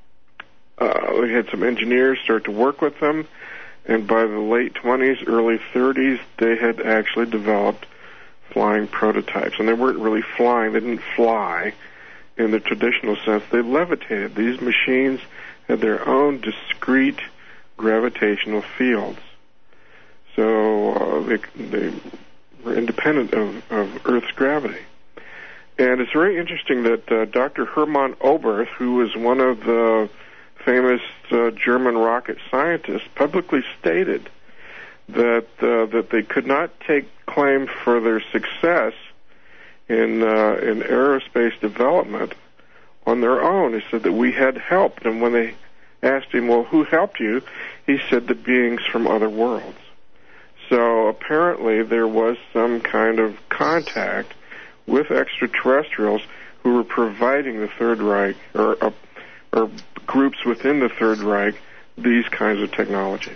uh, they had some engineers start to work with them, and by the late twenties, early thirties, they had actually developed flying prototypes. And they weren't really flying. They didn't fly in the traditional sense. They levitated. These machines had their own discrete gravitational fields. So uh, they, they were independent of, of Earth's gravity. And it's very interesting that uh, Doctor Hermann Oberth, who was one of the famous uh, German rocket scientists, publicly stated that uh, that they could not take claim for their success in uh, in aerospace development on their own. He said that we had helped, and when they asked him, well, who helped you? He said the beings from other worlds. So apparently there was some kind of contact with extraterrestrials who were providing the Third Reich, or, uh, or groups within the Third Reich, these kinds of technologies.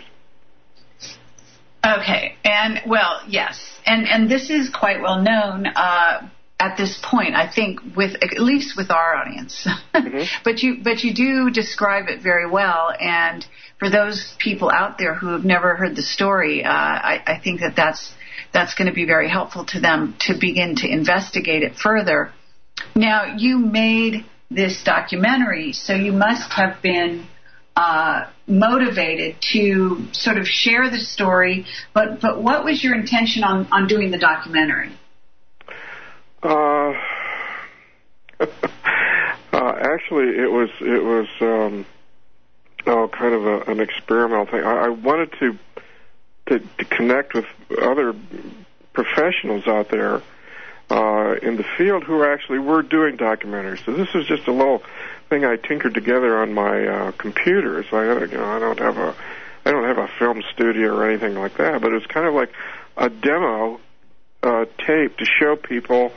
Okay, and, well, yes, and, and this is quite well known uh, at this point, I think, with at least with our audience. Mm-hmm. but you but you do describe it very well, and for those people out there who have never heard the story, uh, I, I think that that's that's going to be very helpful to them to begin to investigate it further. Now, you made this documentary, so you must have been uh, motivated to sort of share the story, but, but what was your intention on, on doing the documentary? Uh, uh, actually, it was it was um, oh, kind of a, an experimental thing. I, I wanted to, to to connect with other professionals out there uh, in the field who actually were doing documentaries. So this was just a little thing I tinkered together on my uh, computer. So I, you know, I don't have a I don't have a film studio or anything like that. But it was kind of like a demo uh, tape to show people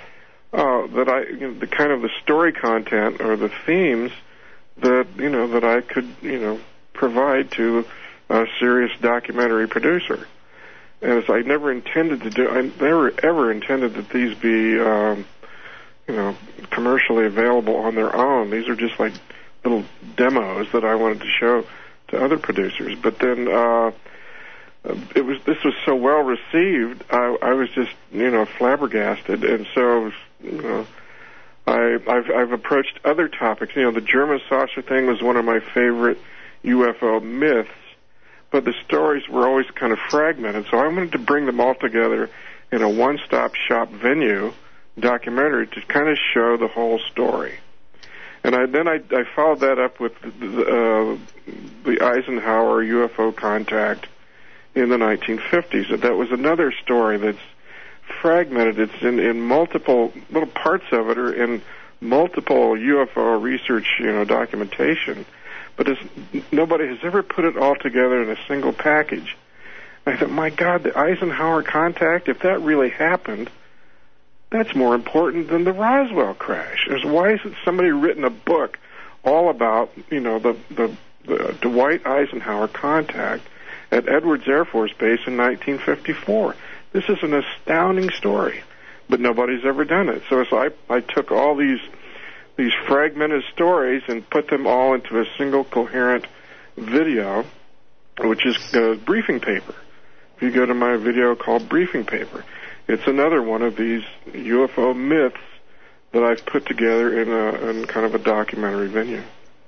uh, that I, you know, the kind of the story content or the themes that, you know, that I could, you know, provide to a serious documentary producer. And as I never intended to do, I never ever intended that these be, um, you know, commercially available on their own. These are just like little demos that I wanted to show to other producers. But then uh, it was this was so well received, I, I was just, you know, flabbergasted. And so, you know, I, I've, I've approached other topics. You know, the German saucer thing was one of my favorite U F O myths. But the stories were always kind of fragmented, so I wanted to bring them all together in a one-stop shop venue documentary to kind of show the whole story. And I, then I, I followed that up with the, uh, the Eisenhower U F O contact in the nineteen fifties. And that was another story that's fragmented. It's in, in multiple little parts of it are in multiple U F O research, you know, documentation. But it's, nobody has ever put it all together in a single package. I thought, my God, the Eisenhower contact, if that really happened, that's more important than the Roswell crash. There's, why isn't somebody written a book all about, you know, the, the, the Dwight Eisenhower contact at Edwards Air Force Base in nineteen fifty-four? This is an astounding story, but nobody's ever done it. So, so I, I took all these these fragmented stories and put them all into a single coherent video, which is a briefing paper. If you go to my video called Briefing Paper, it's another one of these U F O myths that I've put together in, a, in kind of a documentary venue.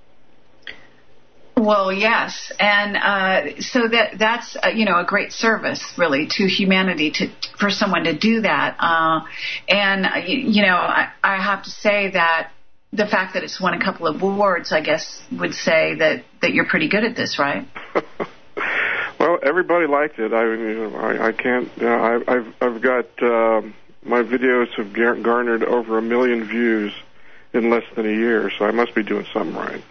Well, yes, and uh, so that that's uh, you know a great service really to humanity to for someone to do that, uh, and uh, you, you know I, I have to say that the fact that it's won a couple of awards, I guess, would say that, that you're pretty good at this, right? Well, everybody liked it. I mean, you know, I, I can't. You know, I, I've I've got uh, my videos have gar- garnered over a million views in less than a year, so I must be doing something right.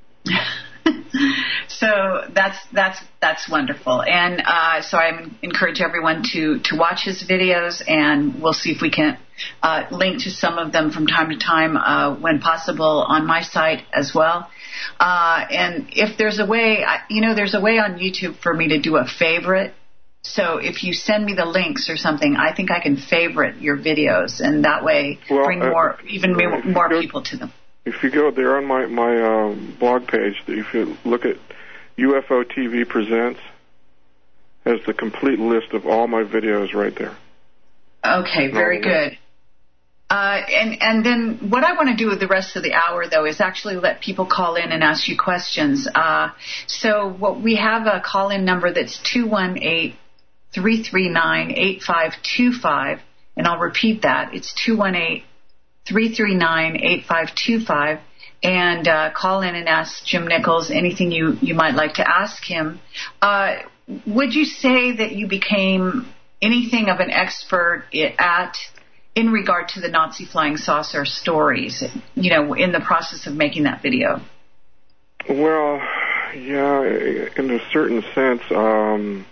So that's that's that's wonderful, and uh, so I encourage everyone to, to watch his videos, and we'll see if we can uh, link to some of them from time to time uh, when possible on my site as well. Uh, and if there's a way, you know, there's a way on YouTube for me to do a favorite. So if you send me the links or something, I think I can favorite your videos, and that way well, bring uh, more, even uh, more go, people to them. If you go there on my my um, blog page, if you look at U F O T V Presents, has the complete list of all my videos right there. Okay, very good. Uh, and, and then what I want to do with the rest of the hour, though, is actually let people call in and ask you questions. Uh, so what we have a call-in number that's two one eight, three three nine, eight five two five, and I'll repeat that. It's two one eight, three three nine, eight five two five, and uh, call in and ask Jim Nichols anything you, you might like to ask him. Uh, would you say that you became anything of an expert at in regard to the Nazi flying saucer stories, you know, in the process of making that video? Well, yeah, in a certain sense, um,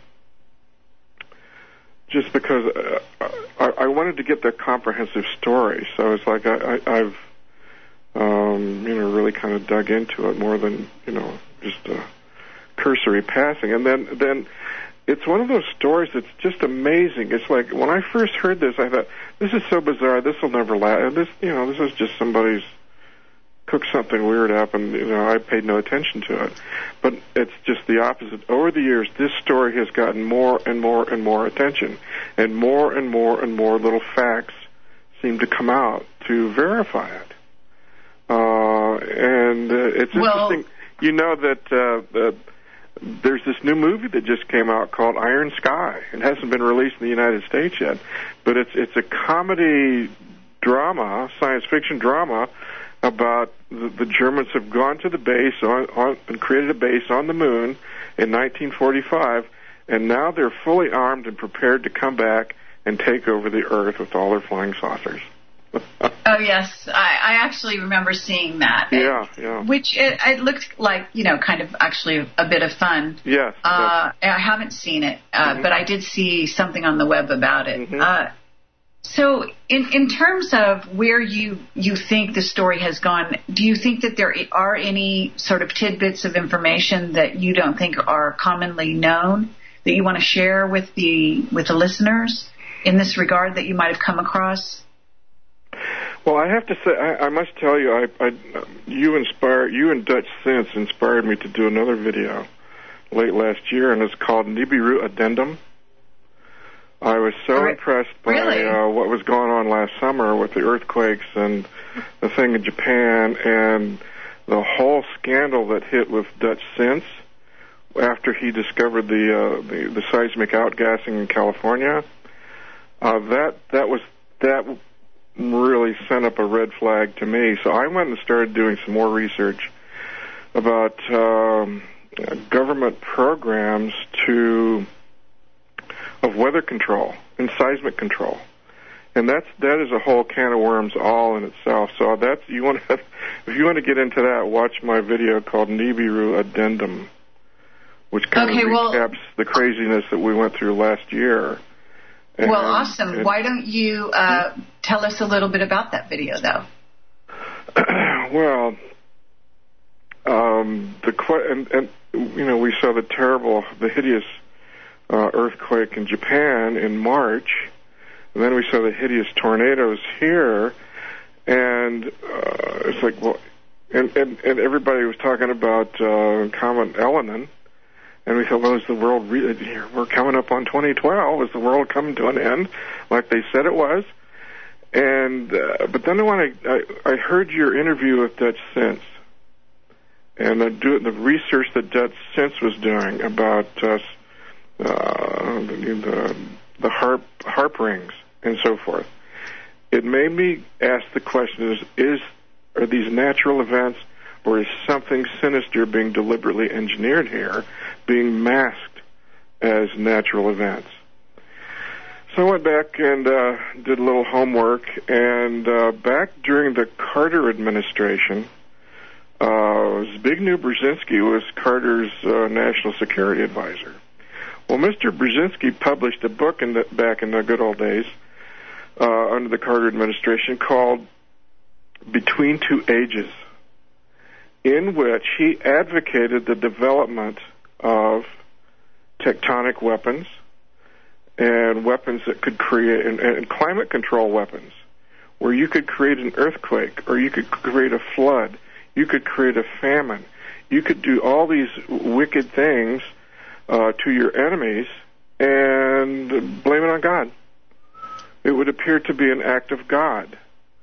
just because uh, I, I wanted to get the comprehensive story, so it's like I, I, I've, um, you know, really kind of dug into it more than, you know, just a cursory passing. And then, then it's one of those stories that's just amazing. It's like when I first heard this, I thought, this is so bizarre. This will never last. This, you know, this is just somebody's cooked something weird up, and you know, I paid no attention to it. But it's just the opposite. Over the years, this story has gotten more and more and more attention, and more and more and more little facts seem to come out to verify it. Uh, and uh, it's well, interesting. You know that. Uh, the, There's this new movie that just came out called Iron Sky. It hasn't been released in the United States yet, but it's it's a comedy drama, science fiction drama, about the, the Germans have gone to the base on, on and created a base on the moon in nineteen forty-five, and now they're fully armed and prepared to come back and take over the Earth with all their flying saucers. Oh, yes. I, I actually remember seeing that. Yeah, yeah. Which it, it looked like, you know, kind of actually a bit of fun. Yes. Uh, I haven't seen it, uh, mm-hmm. but I did see something on the web about it. Mm-hmm. Uh, So in, in terms of where you, you think the story has gone, do you think that there are any sort of tidbits of information that you don't think are commonly known that you want to share with the with the listeners in this regard that you might have come across? Well, I have to say, I, I must tell you, I, I, you inspired, you and Dutch Sense inspired me to do another video late last year, and it's called Nibiru Addendum. I was so Re- impressed by really? uh, what was going on last summer with the earthquakes and the thing in Japan and the whole scandal that hit with Dutch Sense after he discovered the uh, the, the seismic outgassing in California. Uh, that that was that really sent up a red flag to me. So I went and started doing some more research about um, government programs to of weather control and seismic control, and that's that is a whole can of worms all in itself. So that's you want to, if you want to get into that, watch my video called Nibiru Addendum, which kind okay, of well, recaps the craziness that we went through last year. And, well, awesome. and, Why don't you uh, tell us a little bit about that video, though? Well, um, the and, and you know we saw the terrible, the hideous uh, earthquake in Japan in March, and then we saw the hideous tornadoes here, and uh, it's like, well, and, and and everybody was talking about uh, Comet Elenin, and we thought, well, is the world really? We're coming up on twenty twelve. Is the world coming to an end, like they said it was? And uh, but then I want to. I, I heard your interview with Dutch Sense, and the, do, the research that Dutch Sense was doing about uh, uh, the, the the harp harp rings and so forth. It made me ask the question: Is is are these natural events, or is something sinister being deliberately engineered here, being masked as natural events? So I went back and uh, did a little homework, and uh, back during the Carter administration, uh, Zbigniew Brzezinski was Carter's uh, national security advisor. Well, Mister Brzezinski published a book in the, back in the good old days uh, under the Carter administration called Between Two Ages, in which he advocated the development of tectonic weapons and weapons that could create, and, and climate control weapons, where you could create an earthquake, or you could create a flood, you could create a famine, you could do all these wicked things uh, to your enemies and blame it on God. It would appear to be an act of God.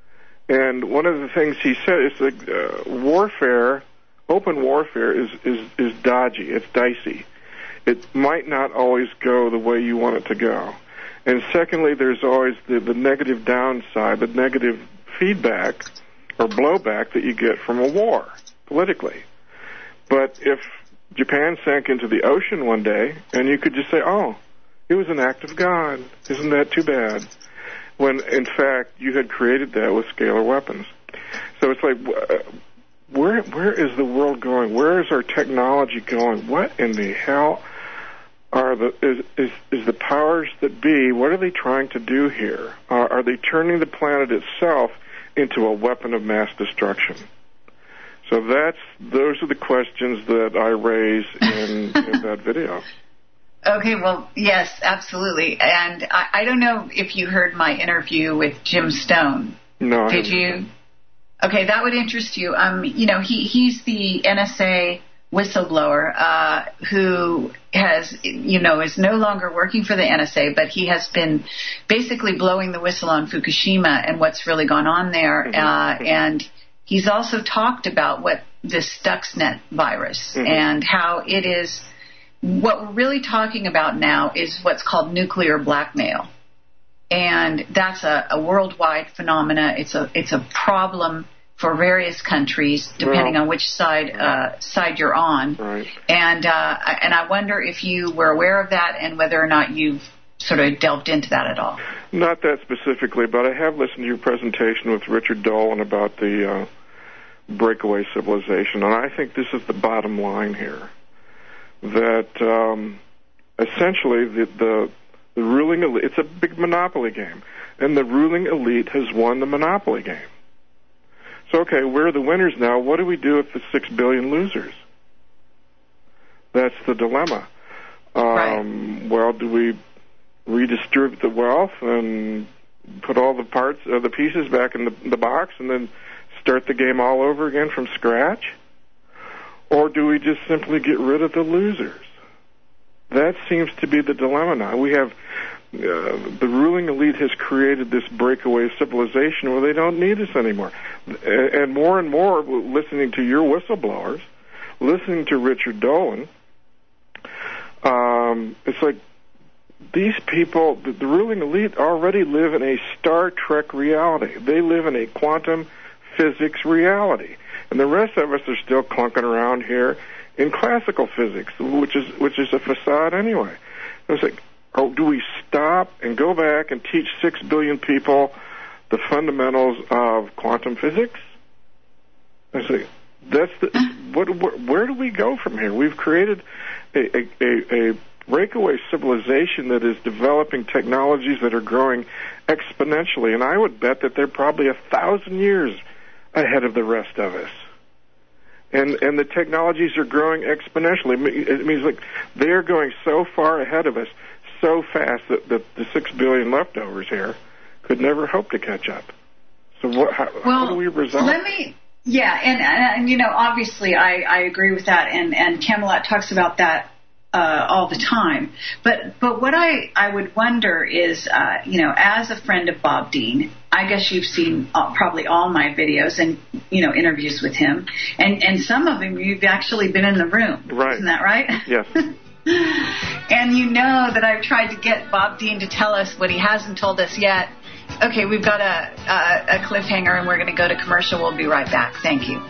And one of the things he said is that uh, warfare, open warfare, is, is, is dodgy, it's dicey. It might not always go the way you want it to go. And secondly, there's always the, the negative downside, the negative feedback or blowback that you get from a war, politically. But if Japan sank into the ocean one day, and you could just say, oh, it was an act of God, isn't that too bad? When, in fact, you had created that with scalar weapons. So it's like, where where is the world going? Where is our technology going? What in the hell are the is is, is the powers that be? What are they trying to do here? Uh, are they turning the planet itself into a weapon of mass destruction? So that's those are the questions that I raise in, in that video. Okay, well, yes, absolutely. And I, I don't know if you heard my interview with Jim Stone. No. Did you? Okay, that would interest you. Um, you know, he he's the N S A whistleblower uh, who has, you know, is no longer working for the N S A, but he has been basically blowing the whistle on Fukushima and what's really gone on there. Mm-hmm. Uh, and he's also talked about what this Stuxnet virus mm-hmm. and how it is. What we're really talking about now is what's called nuclear blackmail. And that's a, a worldwide phenomena. It's a it's a problem for various countries, depending well, on which side uh, side you're on. Right. And uh, and I wonder if you were aware of that and whether or not you've sort of delved into that at all. Not that specifically, but I have listened to your presentation with Richard Dolan about the uh, breakaway civilization, and I think this is the bottom line here. That um, essentially the, the The ruling elite, it's a big monopoly game, and the ruling elite has won the monopoly game. So, okay, we're the winners now. What do we do with the six billion losers? That's the dilemma. Um, right. Well, do we redistribute the wealth and put all the parts, uh, the pieces back in the, the box, and then start the game all over again from scratch? Or do we just simply get rid of the losers? That seems to be the dilemma now. We have uh, the ruling elite has created this breakaway civilization where they don't need us anymore. And more and more, listening to your whistleblowers, listening to Richard Dolan, um, it's like these people, the, the ruling elite, already live in a Star Trek reality. They live in a quantum physics reality. And the rest of us are still clunking around here in classical physics, which is which is a facade anyway. It's like, oh, do we stop and go back and teach six billion people the fundamentals of quantum physics? I say, that's the what, what, where do we go from here? We've created a, a, a, a breakaway civilization that is developing technologies that are growing exponentially, and I would bet that they're probably a thousand years ahead of the rest of us. And and the technologies are growing exponentially. It means like they're going so far ahead of us, so fast that, that the six billion leftovers here could never hope to catch up. So what? How, well, how do we resolve? Let me. Yeah, and, and, and you know, obviously, I, I agree with that, and and Camelot talks about that uh, all the time. But but what I, I would wonder is, uh, you know, as a friend of Bob Dean, I guess you've seen uh, probably all my videos and, you know, interviews with him. And, and some of them you've actually been in the room. Right. Isn't that right? Yes. And you know that I've tried to get Bob Dean to tell us what he hasn't told us yet. Okay, we've got a, a, a cliffhanger, and we're going to go to commercial. We'll be right back. Thank you.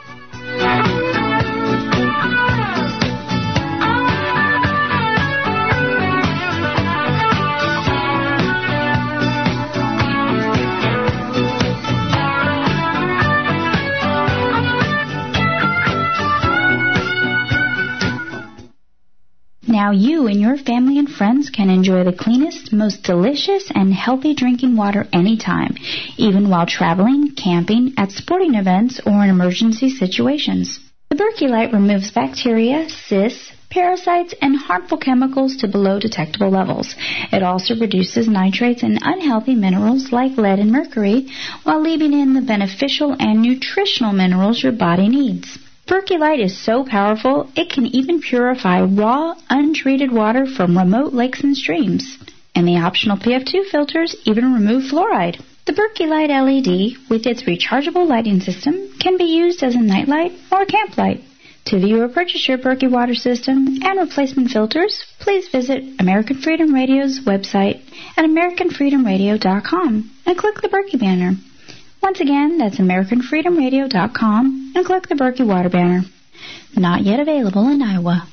Now you and your family and friends can enjoy the cleanest, most delicious, and healthy drinking water anytime, even while traveling, camping, at sporting events, or in emergency situations. The Berkey Light removes bacteria, cysts, parasites, and harmful chemicals to below detectable levels. It also reduces nitrates and unhealthy minerals like lead and mercury, while leaving in the beneficial and nutritional minerals your body needs. Berkey Light is so powerful, it can even purify raw, untreated water from remote lakes and streams. And the optional P F two filters even remove fluoride. The Berkey Light L E D, with its rechargeable lighting system, can be used as a nightlight or camp light. To view or purchase your Berkey water system and replacement filters, please visit American Freedom Radio's website at american freedom radio dot com and click the Berkey banner. Once again, that's american freedom radio dot com and click the Berkey Water banner. Not yet available in Iowa.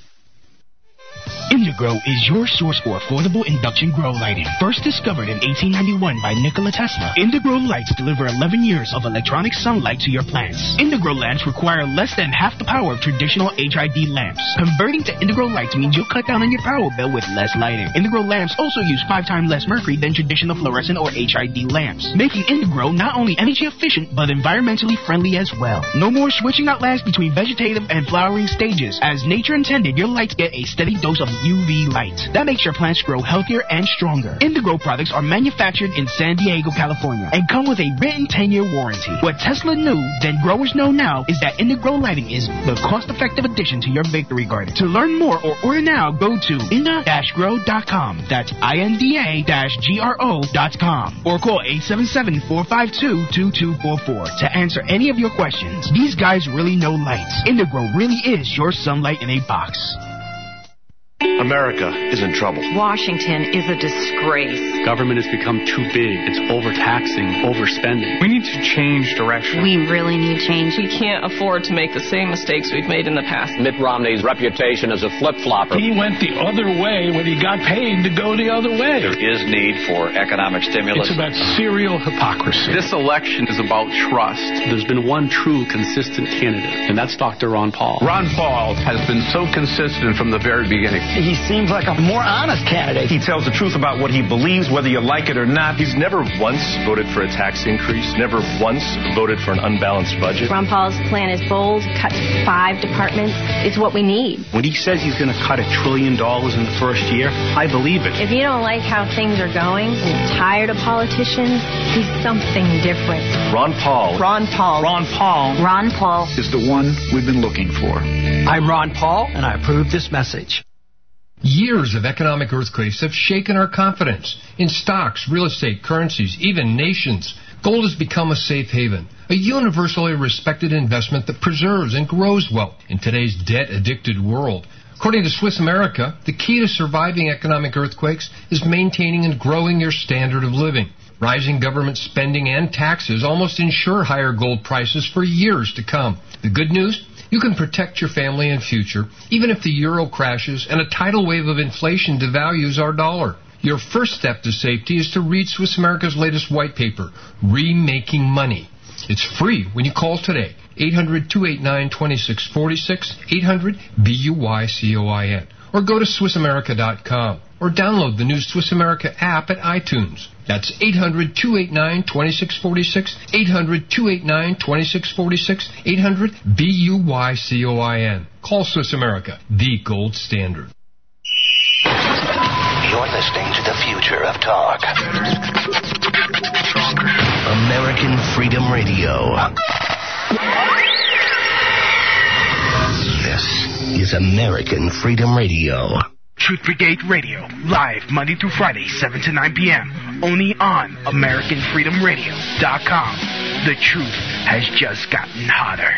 Indigrow is your source for affordable induction grow lighting. First discovered in eighteen ninety-one by Nikola Tesla, Indigrow lights deliver eleven years of electronic sunlight to your plants. Indigrow lamps require less than half the power of traditional H I D lamps. Converting to Indigrow lights means you'll cut down on your power bill with less lighting. Indigrow lamps also use five times less mercury than traditional fluorescent or H I D lamps, making Indigrow not only energy efficient but environmentally friendly as well. No more switching out lamps between vegetative and flowering stages. As nature intended, your lights get a steady dose of U V light. That makes your plants grow healthier and stronger. Indigrow products are manufactured in San Diego, California, and come with a written ten-year warranty. What Tesla knew, then growers know now, is that Indigrow lighting is the cost-effective addition to your victory garden. To learn more or order now, go to inda dash grow dot com. That's I N D A G R O dot com. Or call eight seven seven, four five two, two two four four to answer any of your questions. These guys really know lights. Indigrow really is your sunlight in a box. America is in trouble. Washington is a disgrace. Government has become too big. It's overtaxing, overspending. We need to change direction. We really need change. We can't afford to make the same mistakes we've made in the past. Mitt Romney's reputation as a flip-flopper. He went the other way when he got paid to go the other way. There is need for economic stimulus. It's about serial hypocrisy. This election is about trust. There's been one true, consistent candidate, and that's Doctor Ron Paul. Ron Paul has been so consistent from the very beginning. He he seems like a more honest candidate. He tells the truth about what he believes, whether you like it or not. He's never once voted for a tax increase, never once voted for an unbalanced budget. Ron Paul's plan is bold, cut five departments. It's what we need. When he says he's going to cut a trillion dollars in the first year, I believe it. If you don't like how things are going and you're tired of politicians, he's something different. Ron Paul. Ron Paul. Ron Paul. Ron Paul is the one we've been looking for. I'm Ron Paul, and I approve this message. Years of economic earthquakes have shaken our confidence in stocks, real estate, currencies, even nations. Gold has become a safe haven, a universally respected investment that preserves and grows wealth in today's debt-addicted world. According to Swiss America, the key to surviving economic earthquakes is maintaining and growing your standard of living. Rising government spending and taxes almost ensure higher gold prices for years to come. The good news? You can protect your family and future, even if the euro crashes and a tidal wave of inflation devalues our dollar. Your first step to safety is to read Swiss America's latest white paper, Remaking Money. It's free when you call today, eight hundred, two eight nine, two six four six, eight hundred, B U Y C O I N, or go to Swiss America dot com, or download the new Swiss America app at iTunes. That's eight hundred, two eight nine, two six four six, eight hundred, two eight nine, two six four six, eight hundred, B U Y C O I N. Call Swiss America, the gold standard. You're listening to the future of talk. American Freedom Radio. This is American Freedom Radio. Truth Brigade Radio, live Monday through Friday, seven to nine p.m. Only on American Freedom Radio dot com. The truth has just gotten hotter.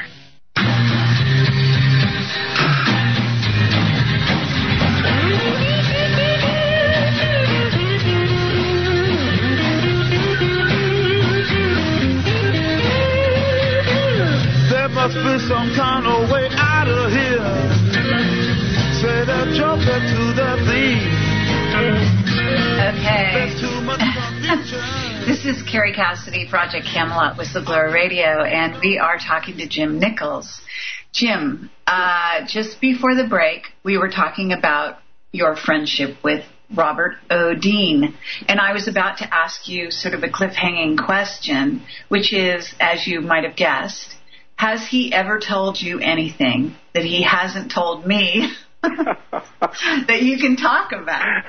There must be some kind of way out of here. Say the joker to the thief. Okay. This is Carrie Cassidy, Project Camelot Whistleblower Radio, and we are talking to Jim Nichols. Jim, uh, just before the break, we were talking about your friendship with Robert O. Dean, and I was about to ask you sort of a cliffhanging question, which is, as you might have guessed, has he ever told you anything that he hasn't told me that you can talk about?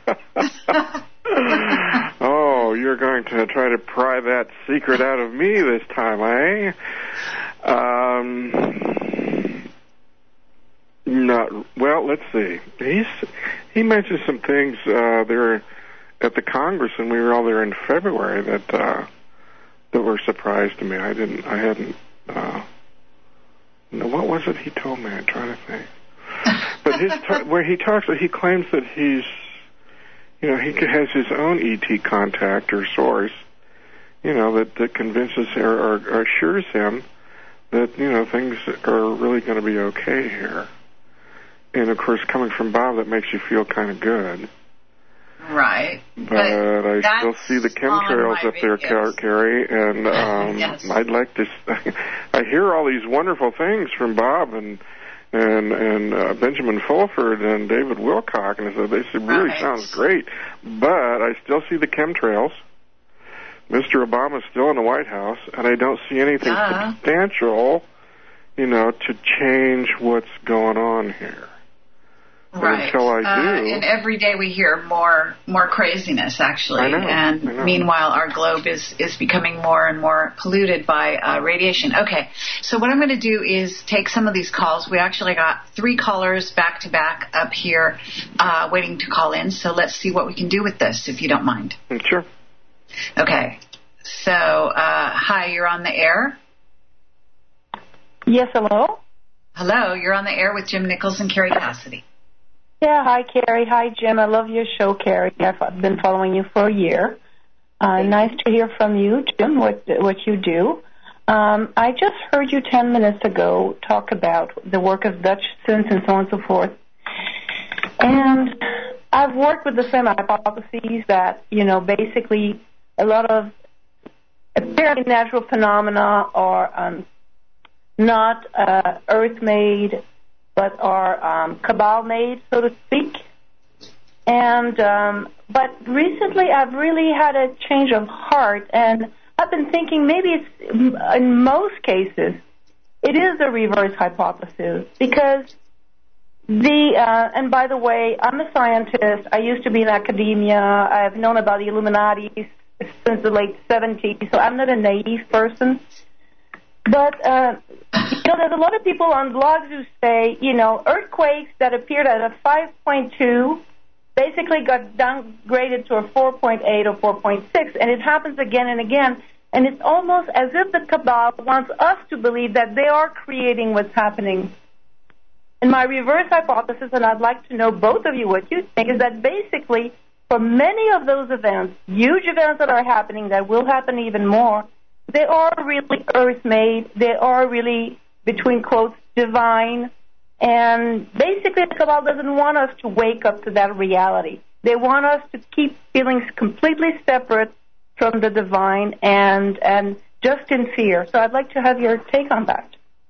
Oh, you're going to try to pry that secret out of me this time, eh? Um, not well. Let's see. He's he mentioned some things uh, there at the Congress, and we were all there in February that uh, that were a surprise to me. I didn't. I hadn't. Uh, no, what was it he told me? I'm trying to think. But his t- where he talks, he claims that he's, you know, he has his own E T contact or source, you know, that, that convinces or, or, or assures him that, you know, things are really going to be okay here. And of course, coming from Bob, that makes you feel kind of good. Right. But, but I still see the chemtrails up there, Car- Carrie, and um, yes. I'd like to. I hear all these wonderful things from Bob and and and uh, Benjamin Fulford and David Wilcock, and so they said really right. sounds great. But I still see the chemtrails. Mister Obama's still in the White House, and I don't see anything uh. substantial, you know, to change what's going on here. Right. Until I do. Uh, and every day we hear more more craziness, actually. I know, and I know. Meanwhile, our globe is, is becoming more and more polluted by uh, radiation. Okay, so what I'm going to do is take some of these calls. We actually got three callers back to back up here uh, waiting to call in. So let's see what we can do with this, if you don't mind. Sure. Okay. So, uh, hi, you're on the air. Yes, hello? Hello, you're on the air with Jim Nichols and Carrie Cassidy. Yeah, hi, Carrie. Hi, Jim. I love your show, Carrie. I've been following you for a year. Uh, nice to hear from you, Jim, what what you do. Um, I just heard you ten minutes ago talk about the work of Dutch students and so on and so forth. And I've worked with the same hypotheses that, you know, basically a lot of apparently natural phenomena are um, not uh, earth-made, but are um, cabal-made, so to speak. And um, but recently I've really had a change of heart, and I've been thinking maybe it's, in most cases, it is a reverse hypothesis, because the, uh, and by the way, I'm a scientist. I used to be in academia. I've known about the Illuminati since the late seventies, so I'm not a naive person. But, uh, you know, there's a lot of people on blogs who say, you know, earthquakes that appeared at a five point two basically got downgraded to a four point eight or four point six, and it happens again and again. And it's almost as if the cabal wants us to believe that they are creating what's happening. And my reverse hypothesis, and I'd like to know both of you what you think, is that basically for many of those events, huge events that are happening, that will happen even more, they are really earth-made. They are really, between quotes, divine. And basically the cabal doesn't want us to wake up to that reality. They want us to keep feeling completely separate from the divine and and just in fear. So I'd like to have your take on that.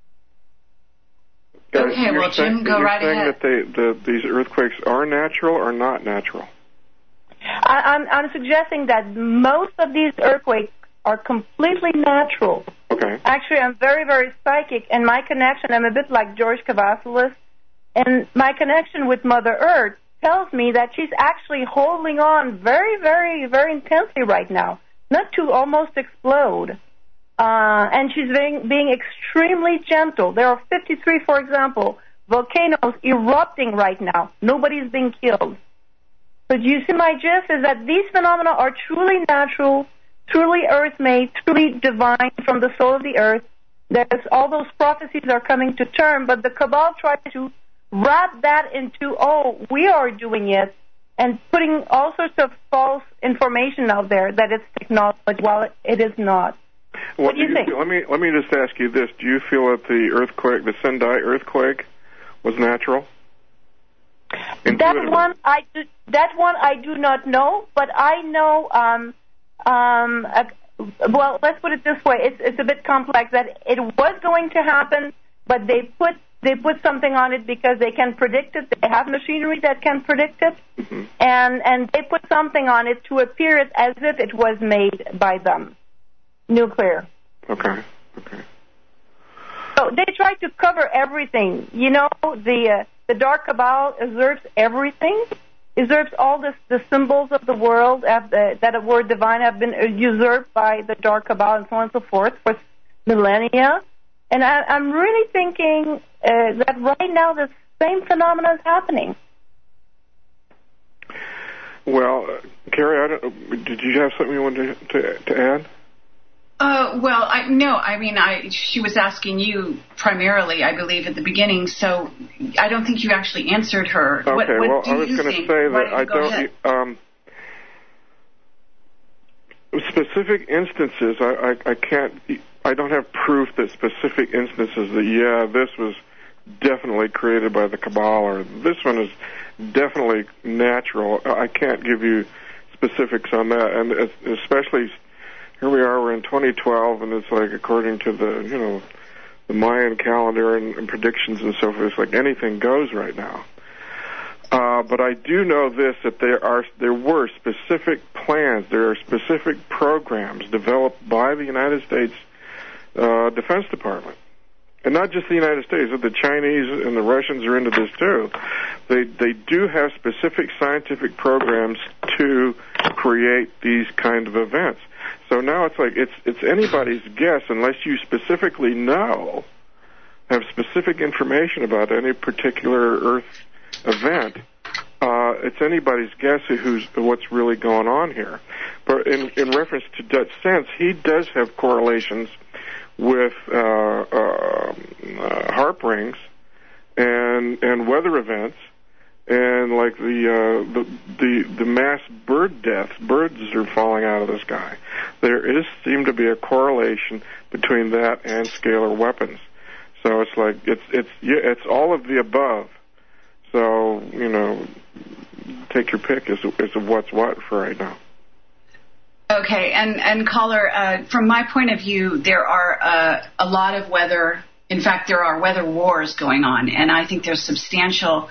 Okay, you're well, Jim, saying, go you're right saying ahead. that they, the, these earthquakes are natural or not natural? I, I'm, I'm suggesting that most of these earthquakes are completely natural. Okay. Actually, I'm very, very psychic, and my connection, I'm a bit like George Kavasilis, and my connection with Mother Earth tells me that she's actually holding on very, very, very intensely right now, not to almost explode. Uh, and she's being, being extremely gentle. There are fifty-three, for example, volcanoes erupting right now. Nobody's being killed. So do you see my gist? Is that these phenomena are truly natural, truly earth-made, truly divine from the soul of the earth. There's all those prophecies are coming to term, but the cabal tries to wrap that into, oh, we are doing it, and putting all sorts of false information out there that it's technology while it is not. What, what do you, you think? Let me let me just ask you this: do you feel that the earthquake, the Sendai earthquake, was natural? That one I do, that one I do not know, but I know. Um, um, uh, well, let's put it this way: it's it's a bit complex. That it was going to happen, but they put they put something on it because they can predict it. They have machinery that can predict it, mm-hmm. and and they put something on it to appear it as if it was made by them. Nuclear. Okay. Okay. So they try to cover everything. You know, the uh, the dark cabal usurps everything. Usurps all the the symbols of the world have, uh, that were divine have been usurped by the dark cabal and so on and so forth for millennia. And I, I'm really thinking uh, that right now the same phenomena is happening. Well, uh, Carrie, I don't, did you have something you wanted to, to, to add? Uh, well, I, no, I mean, I, she was asking you primarily, I believe, at the beginning, so I don't think you actually answered her. Okay, what, what well, do I was going to say that I don't, um, specific instances, I, I, I can't, I don't have proof that specific instances that, yeah, this was definitely created by the cabal, or this one is definitely natural. I can't give you specifics on that, and especially here we are, we're in twenty twelve, and it's like according to the, you know, the Mayan calendar and, and predictions and so forth, it's like anything goes right now. Uh, but I do know this, that there are, there were specific plans, there are specific programs developed by the United States uh, Defense Department. And not just the United States, the Chinese and the Russians are into this too. They they do have specific scientific programs to create these kind of events. So now it's like it's it's anybody's guess unless you specifically know, have specific information about any particular Earth event. Uh, it's anybody's guess who's what's really going on here. But in, in reference to Dutch Sense, he does have correlations with uh, uh, uh, harp rings and and weather events, and like the, uh, the the the mass bird deaths, birds are falling out of the sky. There is seem to be a correlation between that and scalar weapons. So it's like it's it's yeah, it's all of the above. So you know, take your pick as as of what's what for right now. Okay, and, and caller, uh, from my point of view, there are uh, a lot of weather, in fact, there are weather wars going on, and I think there's substantial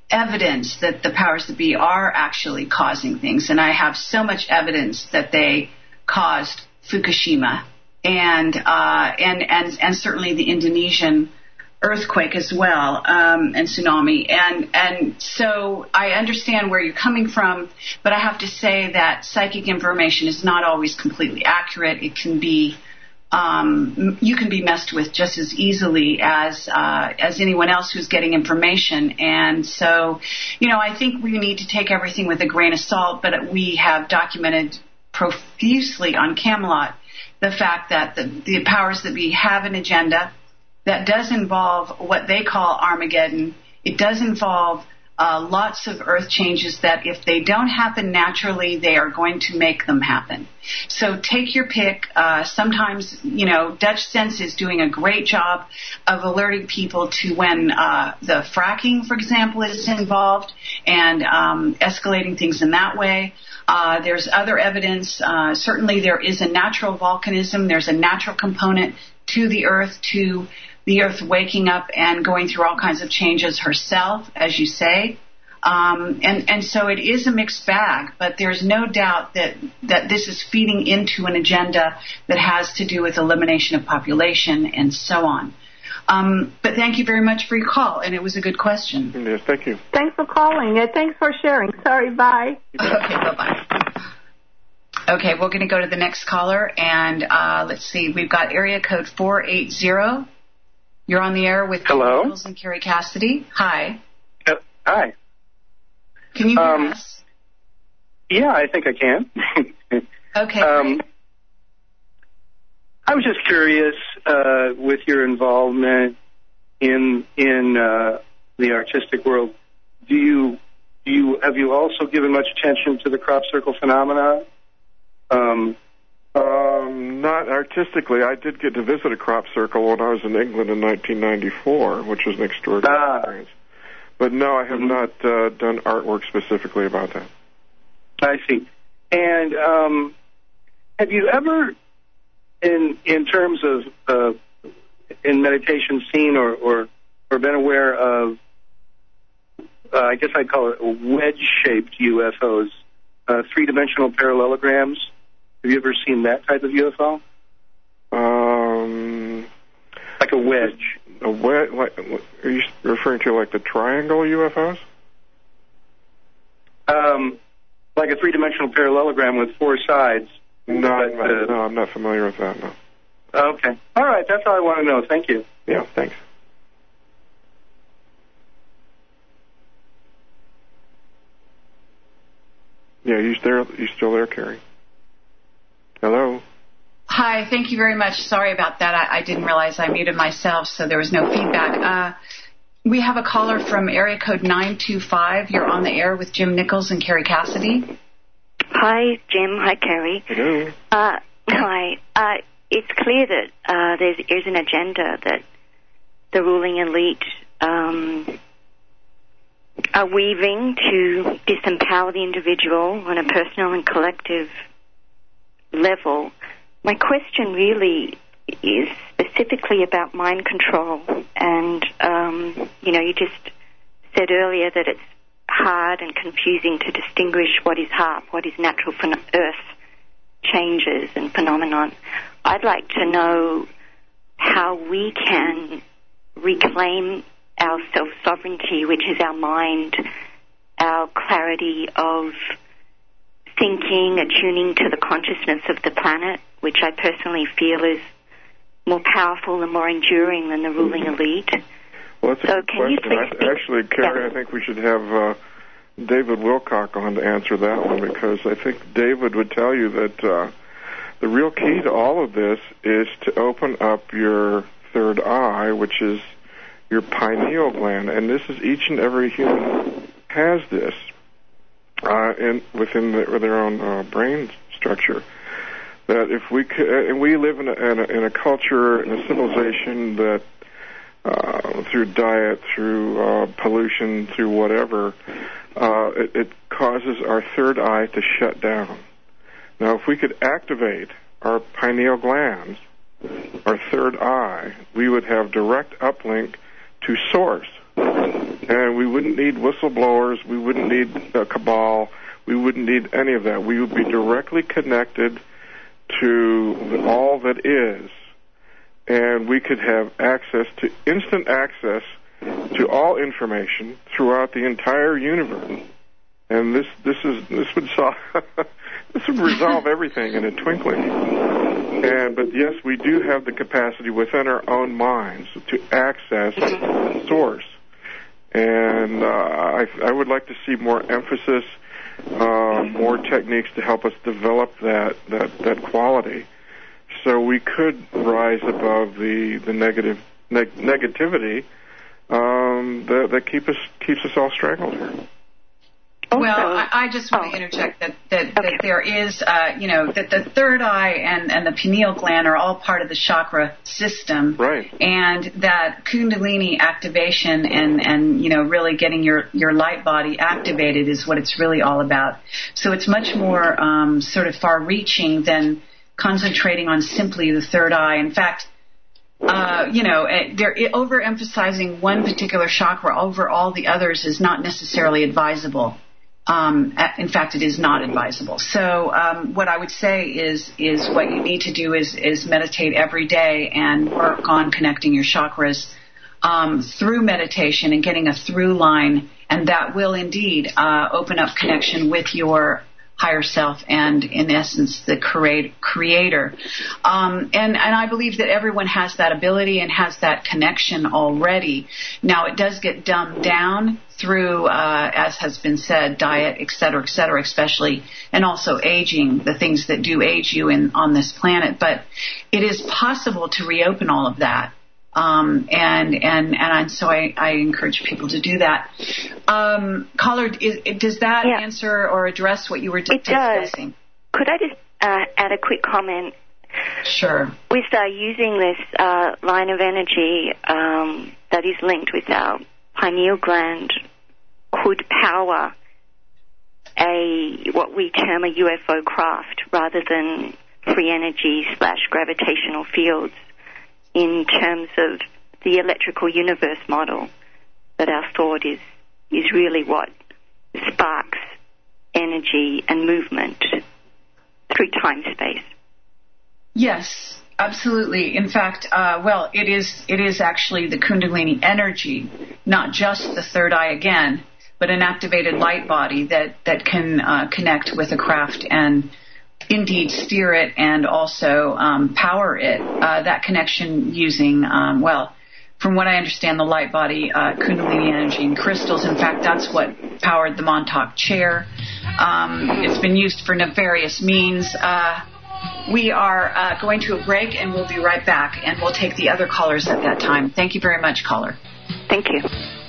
evidence that the powers that be are actually causing things, and I have so much evidence that they caused Fukushima and uh, and and and certainly the Indonesian earthquake as well, um, and tsunami. And and so I understand where you're coming from, but I have to say that psychic information is not always completely accurate. It can be, um, you can be messed with just as easily as uh, as anyone else who's getting information. And so, you know, I think we need to take everything with a grain of salt, but we have documented profusely on Camelot the fact that the, the powers that be have an agenda that does involve what they call Armageddon. It does involve uh, lots of earth changes that if they don't happen naturally, they are going to make them happen. So take your pick. Uh, sometimes, you know, Dutch Sense is doing a great job of alerting people to when uh, the fracking, for example, is involved and um, escalating things in that way. Uh, there's other evidence. Uh, certainly there is a natural volcanism. There's a natural component to the earth, to the earth waking up and going through all kinds of changes herself, as you say. Um, and, and so it is a mixed bag, but there's no doubt that, that this is feeding into an agenda that has to do with elimination of population and so on. Um, but thank you very much for your call, and it was a good question. Yes, thank you. Thanks for calling, and thanks for sharing. Sorry, bye. Okay, bye-bye. Okay, we're going to go to the next caller, and uh, let's see. We've got area code four eight zero. You're on the air with Hello. Nichols and Carrie Cassidy. Hi. Uh, hi. Can you hear um, us? Yeah, I think I can. Okay. Um, I was just curious uh, with your involvement in in uh, the artistic world. Do you do you have you also given much attention to the crop circle phenomena? Um, um, not artistically. I did get to visit a crop circle when I was in England in nineteen ninety-four, which was an extraordinary ah. experience. But no, I have mm-hmm. not uh, done artwork specifically about that. I see. And um, have you ever, in in terms of uh, in meditation, seen or, or or been aware of, uh, I guess I'd call it wedge-shaped U F Os, uh, three-dimensional parallelograms? Have you ever seen that type of U F O? Um, like a wedge. A wedge? Like, are you referring to like the triangle U F Os? Um, like a three-dimensional parallelogram with four sides. No, I'm not, uh, no, I'm not familiar with that. No. Okay. All right. That's all I want to know. Thank you. Yeah. Thanks. Yeah. You there? You still there, Carrie? Hello. Hi, thank you very much. Sorry about that. I, I didn't realize I muted myself, so there was no feedback. Uh, we have a caller from area code nine two five. You're on the air with Jim Nichols and Carrie Cassidy. Hi, Jim. Hi, Carrie. Hello. Uh, hi. Uh, it's clear that uh, there's, there's an agenda that the ruling elite um, are weaving to disempower the individual on a personal and collective level. My question really is specifically about mind control. And, um, you know, you just said earlier that it's hard and confusing to distinguish what is HAARP, what is natural phen- earth changes and phenomenon. I'd like to know how we can reclaim our self-sovereignty, which is our mind, our clarity of thinking, attuning to the consciousness of the planet, which I personally feel is more powerful and more enduring than the ruling elite. Well, that's a so good can question. you please speak? Actually, Carrie, yeah. I think we should have uh, David Wilcock on to answer that one, because I think David would tell you that uh, the real key to all of this is to open up your third eye, which is your pineal gland, and this is each and every human has this uh, in within the, their own uh, brain structure. That if we could, and we live in a, in a, in a culture, in a civilization that uh, through diet, through uh, pollution, through whatever, uh, it, it causes our third eye to shut down. Now, if we could activate our pineal glands, our third eye, we would have direct uplink to source. And we wouldn't need whistleblowers. We wouldn't need a cabal. We wouldn't need any of that. We would be directly connected to all that is, and we could have access to instant access to all information throughout the entire universe. And this this is this would solve this would resolve everything in a twinkling. And but yes, we do have the capacity within our own minds to access source. And uh, I, I would like to see more emphasis, uh, more techniques to help us develop that that, that quality, so we could rise above the the negative neg- negativity um, that, that keep us keeps us all strangled here. Well, I, I just want to interject that, that, that there is, uh, you know, that the third eye and, and the pineal gland are all part of the chakra system. Right. And that Kundalini activation and, and you know, really getting your, your light body activated is what it's really all about. So it's much more um, sort of far-reaching than concentrating on simply the third eye. In fact, Uh, you know, they're overemphasizing one particular chakra over all the others is not necessarily advisable. Um, in fact, it is not advisable. So um, what I would say is is what you need to do is, is meditate every day and work on connecting your chakras um, through meditation and getting a through line, and that will indeed uh, open up connection with your higher self and, in essence, the create, creator. Um, and, and I believe that everyone has that ability and has that connection already. Now, it does get dumbed down through, uh, as has been said, diet, et cetera, et cetera, especially, and also aging, the things that do age you in, on this planet. But it is possible to reopen all of that. Um, and, and, and so I, I encourage people to do that. Um, caller, is, does that yeah. answer or address what you were it discussing? Does. Could I just uh, add a quick comment? Sure. With uh, using this uh, line of energy um, that is linked with our pineal gland could power a what we term a U F O craft rather than free energy slash gravitational fields, in terms of the electrical universe model, that our thought is, is really what sparks energy and movement through time-space. Yes, absolutely. In fact, uh, well, it is it is actually the Kundalini energy, not just the third eye again, but an activated light body that, that can uh, connect with a craft and indeed steer it and also um, power it. Uh, that connection using, um, well, from what I understand, the light body, uh, Kundalini energy and crystals. In fact, that's what powered the Montauk chair. Um, it's been used for nefarious means. Uh, we are uh, going to a break, and we'll be right back, and we'll take the other callers at that time. Thank you very much, caller. Thank you.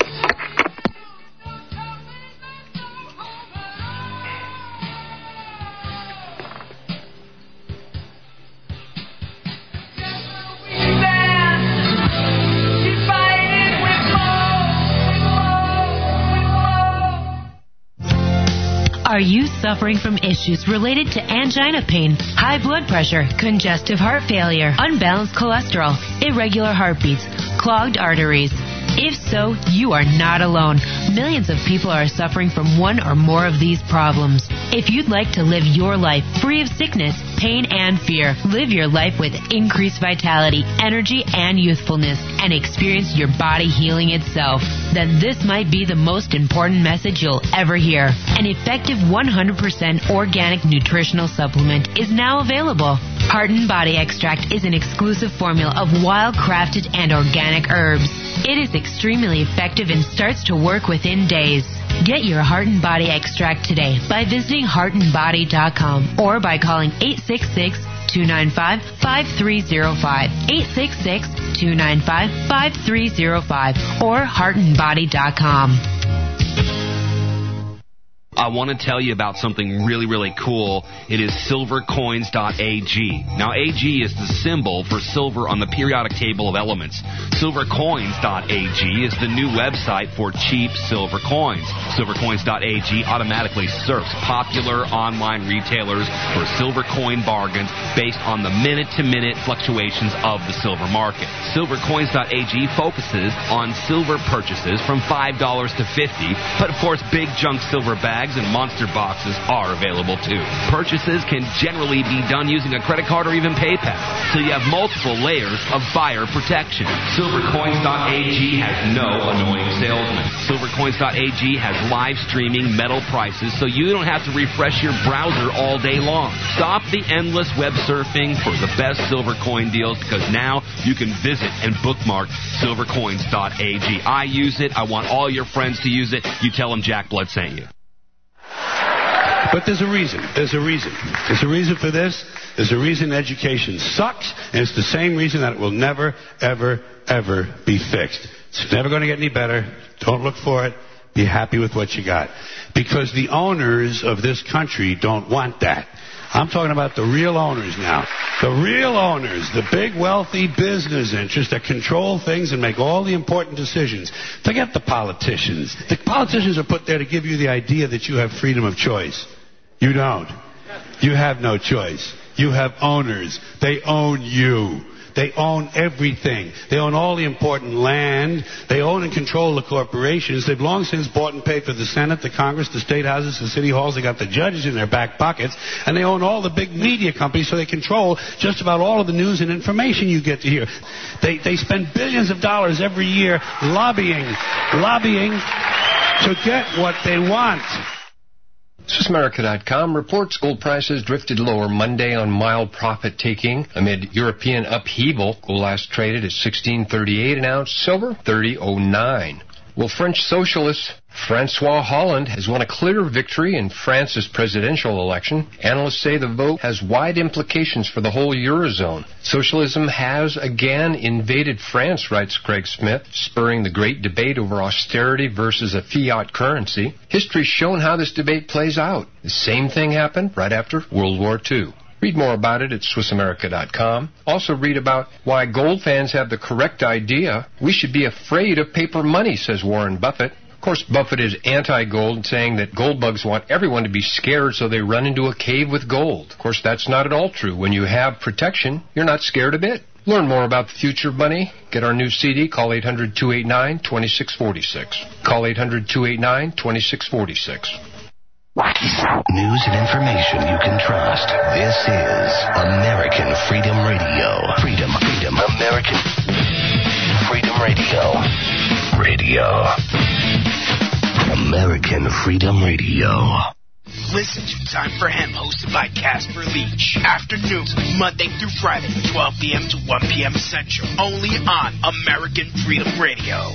Are you suffering from issues related to angina pain, high blood pressure, congestive heart failure, unbalanced cholesterol, irregular heartbeats, clogged arteries? If so, you are not alone. Millions of people are suffering from one or more of these problems. If you'd like to live your life free of sickness, pain, and fear, live your life with increased vitality, energy, and youthfulness, and experience your body healing itself, then this might be the most important message you'll ever hear. An effective one hundred percent organic nutritional supplement is now available. Heart and Body Extract is an exclusive formula of wild-crafted and organic herbs. It is extremely effective and starts to work within days. Get your Heart and Body Extract today by visiting heart and body dot com or by calling eight six six, two nine five, five three zero five, eight six six, two nine five, five three zero five, or heart and body dot com. I want to tell you about something really, really cool. It is silver coins dot a g. Now, A G is the symbol for silver on the periodic table of elements. silver coins dot a g is the new website for cheap silver coins. silver coins dot a g automatically serves popular online retailers for silver coin bargains based on the minute-to-minute fluctuations of the silver market. silver coins dot a g focuses on silver purchases from five dollars to fifty dollars, but of course, big junk silver bags and monster boxes are available too. Purchases can generally be done using a credit card or even PayPal, so you have multiple layers of buyer protection. silver coins dot a g has no annoying salesmen. silver coins dot a g has live streaming metal prices, so you don't have to refresh your browser all day long. Stop the endless web surfing for the best silver coin deals, because now you can visit and bookmark silver coins dot a g. I use it. I want all your friends to use it. You tell them Jack Blood sent you. But there's a reason. There's a reason. There's a reason for this. There's a reason education sucks, and it's the same reason that it will never, ever, ever be fixed. It's never going to get any better. Don't look for it. Be happy with what you got. Because the owners of this country don't want that. I'm talking about the real owners now. The real owners, the big wealthy business interests that control things and make all the important decisions. Forget the politicians. The politicians are put there to give you the idea that you have freedom of choice. You don't. You have no choice. You have owners. They own you. They own everything. They own all the important land. They own and control the corporations. They've long since bought and paid for the Senate, the Congress, the state houses, the city halls. They got the judges in their back pockets. And they own all the big media companies, so they control just about all of the news and information you get to hear. They, they spend billions of dollars every year lobbying, lobbying to get what they want. Swiss America dot com reports gold prices drifted lower Monday on mild profit-taking amid European upheaval. Gold last traded at sixteen thirty-eight an ounce, silver thirty oh nine. Well, French socialist Francois Hollande has won a clear victory in France's presidential election. Analysts say the vote has wide implications for the whole Eurozone. Socialism has again invaded France, writes Craig Smith, spurring the great debate over austerity versus a fiat currency. History's shown how this debate plays out. The same thing happened right after World War Two. Read more about it at Swiss America dot com. Also read about why gold fans have the correct idea. We should be afraid of paper money, says Warren Buffett. Of course, Buffett is anti-gold, saying that gold bugs want everyone to be scared so they run into a cave with gold. Of course, that's not at all true. When you have protection, you're not scared a bit. Learn more about the future of money. Get our new C D. Call eight hundred, two eight nine, two six four six. Call eight hundred, two eight nine, two six four six. News and information you can trust. This is American Freedom Radio. Freedom, freedom, American Freedom Radio. Radio. American Freedom Radio. Listen to Time for Hemp, hosted by Casper Leach. Afternoons, Monday through Friday, twelve p.m. to one p.m. Central. Only on American Freedom Radio.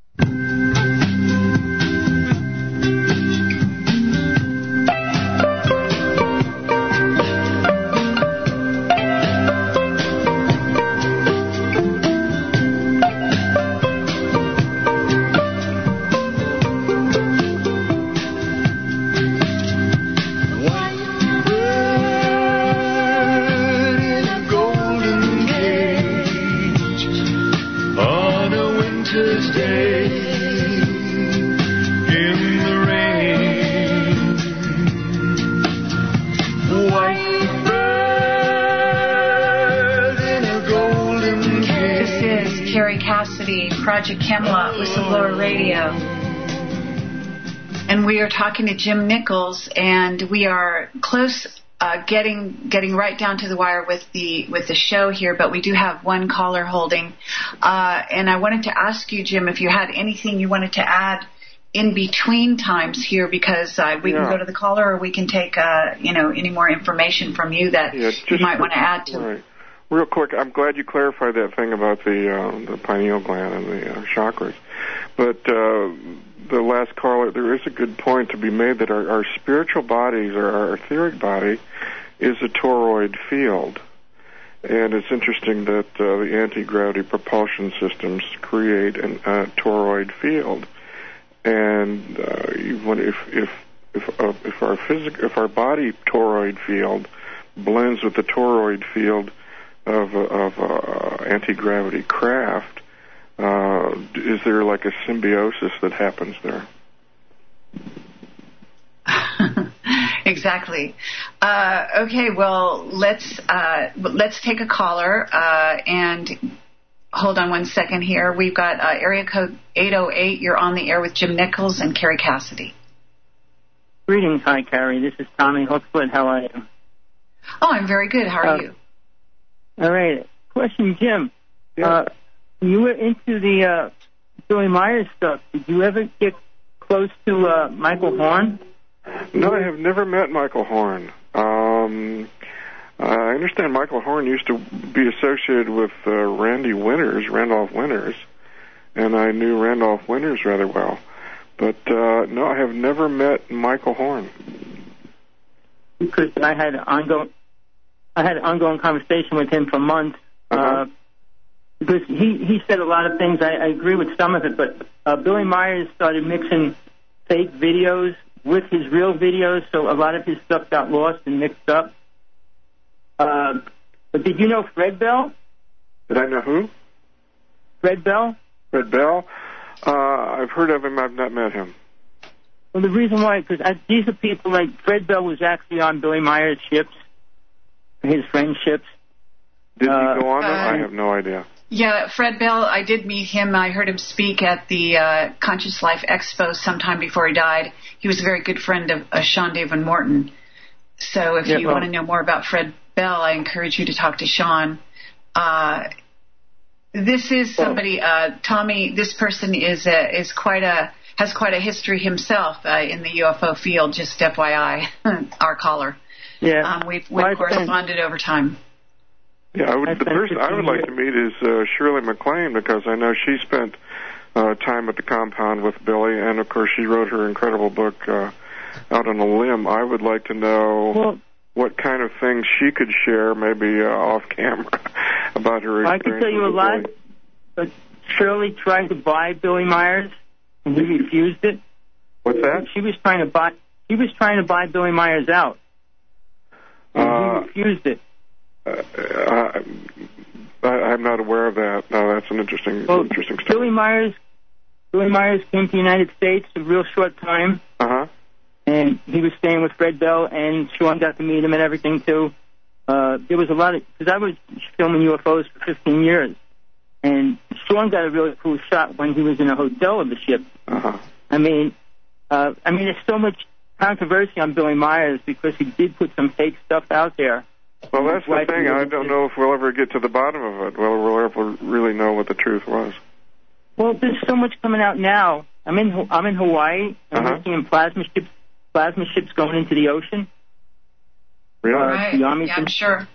Project Camelot Whistleblower Radio. And we are talking to Jim Nichols, and we are close uh, getting getting right down to the wire with the with the show here, but we do have one caller holding. Uh, and I wanted to ask you, Jim, if you had anything you wanted to add in between times here, because uh, we yeah. can go to the caller, or we can take uh, you know any more information from you that yeah, just, you might want to add to. Right. Real quick, I'm glad you clarified that thing about the uh, the pineal gland and the uh, chakras. But uh, the last caller, there is a good point to be made that our, our spiritual bodies, or our etheric body, is a toroid field. And it's interesting that uh, the anti-gravity propulsion systems create a uh, toroid field. And uh, if, if if uh, if our physic if our body toroid field blends with the toroid field of uh, of uh, anti-gravity craft, uh, is there like a symbiosis that happens there? Exactly. Uh, okay, well, let's uh, let's take a caller uh, and hold on one second here. We've got uh, area code eight oh eight. You're on the air with Jim Nichols and Carrie Cassidy. Greetings. Hi, Carrie. This is Tommy Hookfoot. How are you? Oh, I'm very good. How are uh, you? All right. Question, Jim. Yeah. Uh, you were into the uh, Billy Myers stuff. Did you ever get close to uh, Michael Horn? No, I have never met Michael Horn. Um, I understand Michael Horn used to be associated with uh, Randy Winters, Randolph Winters, and I knew Randolph Winters rather well. But uh, no, I have never met Michael Horn. Because I had an ongoing, I had an ongoing conversation with him for months. Uh-huh. Uh, because he, he said a lot of things. I, I agree with some of it, but uh, Billy Myers started mixing fake videos with his real videos, so a lot of his stuff got lost and mixed up. Uh, but did you know Fred Bell? Did I know who? Fred Bell? Fred Bell? Uh, I've heard of him. I've not met him. Well, the reason why, because these are people like Fred Bell was actually on Billy Myers' ships, his friend's ships. Did uh, he go on them? uh, I have no idea. Yeah, Fred Bell, I did meet him. I heard him speak at the uh, Conscious Life Expo sometime before he died. He was a very good friend of uh, Sean David Morton. So if yeah, you well, want to know more about Fred Bell, I encourage you to talk to Sean. Uh, this is somebody, uh, Tommy, this person is uh, is quite a, has quite a history himself uh, in the U F O field, just F Y I, our caller. Yeah. Um, we've, we've well, corresponded over time. Yeah, I would, I the person I would like to meet is uh, Shirley MacLaine, because I know she spent uh, time at the compound with Billy, and of course she wrote her incredible book, uh, Out on a Limb. I would like to know well, what kind of things she could share, maybe uh, off camera, about her experience. I can tell you a lot, Billy. but Shirley tried to buy Billy Myers, and he refused it. What's that? She was trying to buy. He was trying to buy Billy Myers out, and Uh, he refused it. Uh, I, I'm not aware of that. No, that's an interesting, Well, interesting story. Billy Myers, Billy Myers came to the United States a real short time, Uh huh. and he was staying with Fred Bell, and Sean got to meet him and everything too. Uh, there was a lot of, because I was filming U F Os for fifteen years, and Sean got a really cool shot when he was in a hotel of the ship. Uh huh. I mean, uh, I mean, there's so much controversy on Billy Myers because he did put some fake stuff out there. Well, that's the thing. I don't know if we'll ever get to the bottom of it. Well, we'll ever really know what the truth was. Well, there's so much coming out now. I'm in I'm in Hawaii. I'm Uh-huh. looking at plasma ships, plasma ships going into the ocean. Really? Uh, Right. the Army's Yeah, I'm been, sure.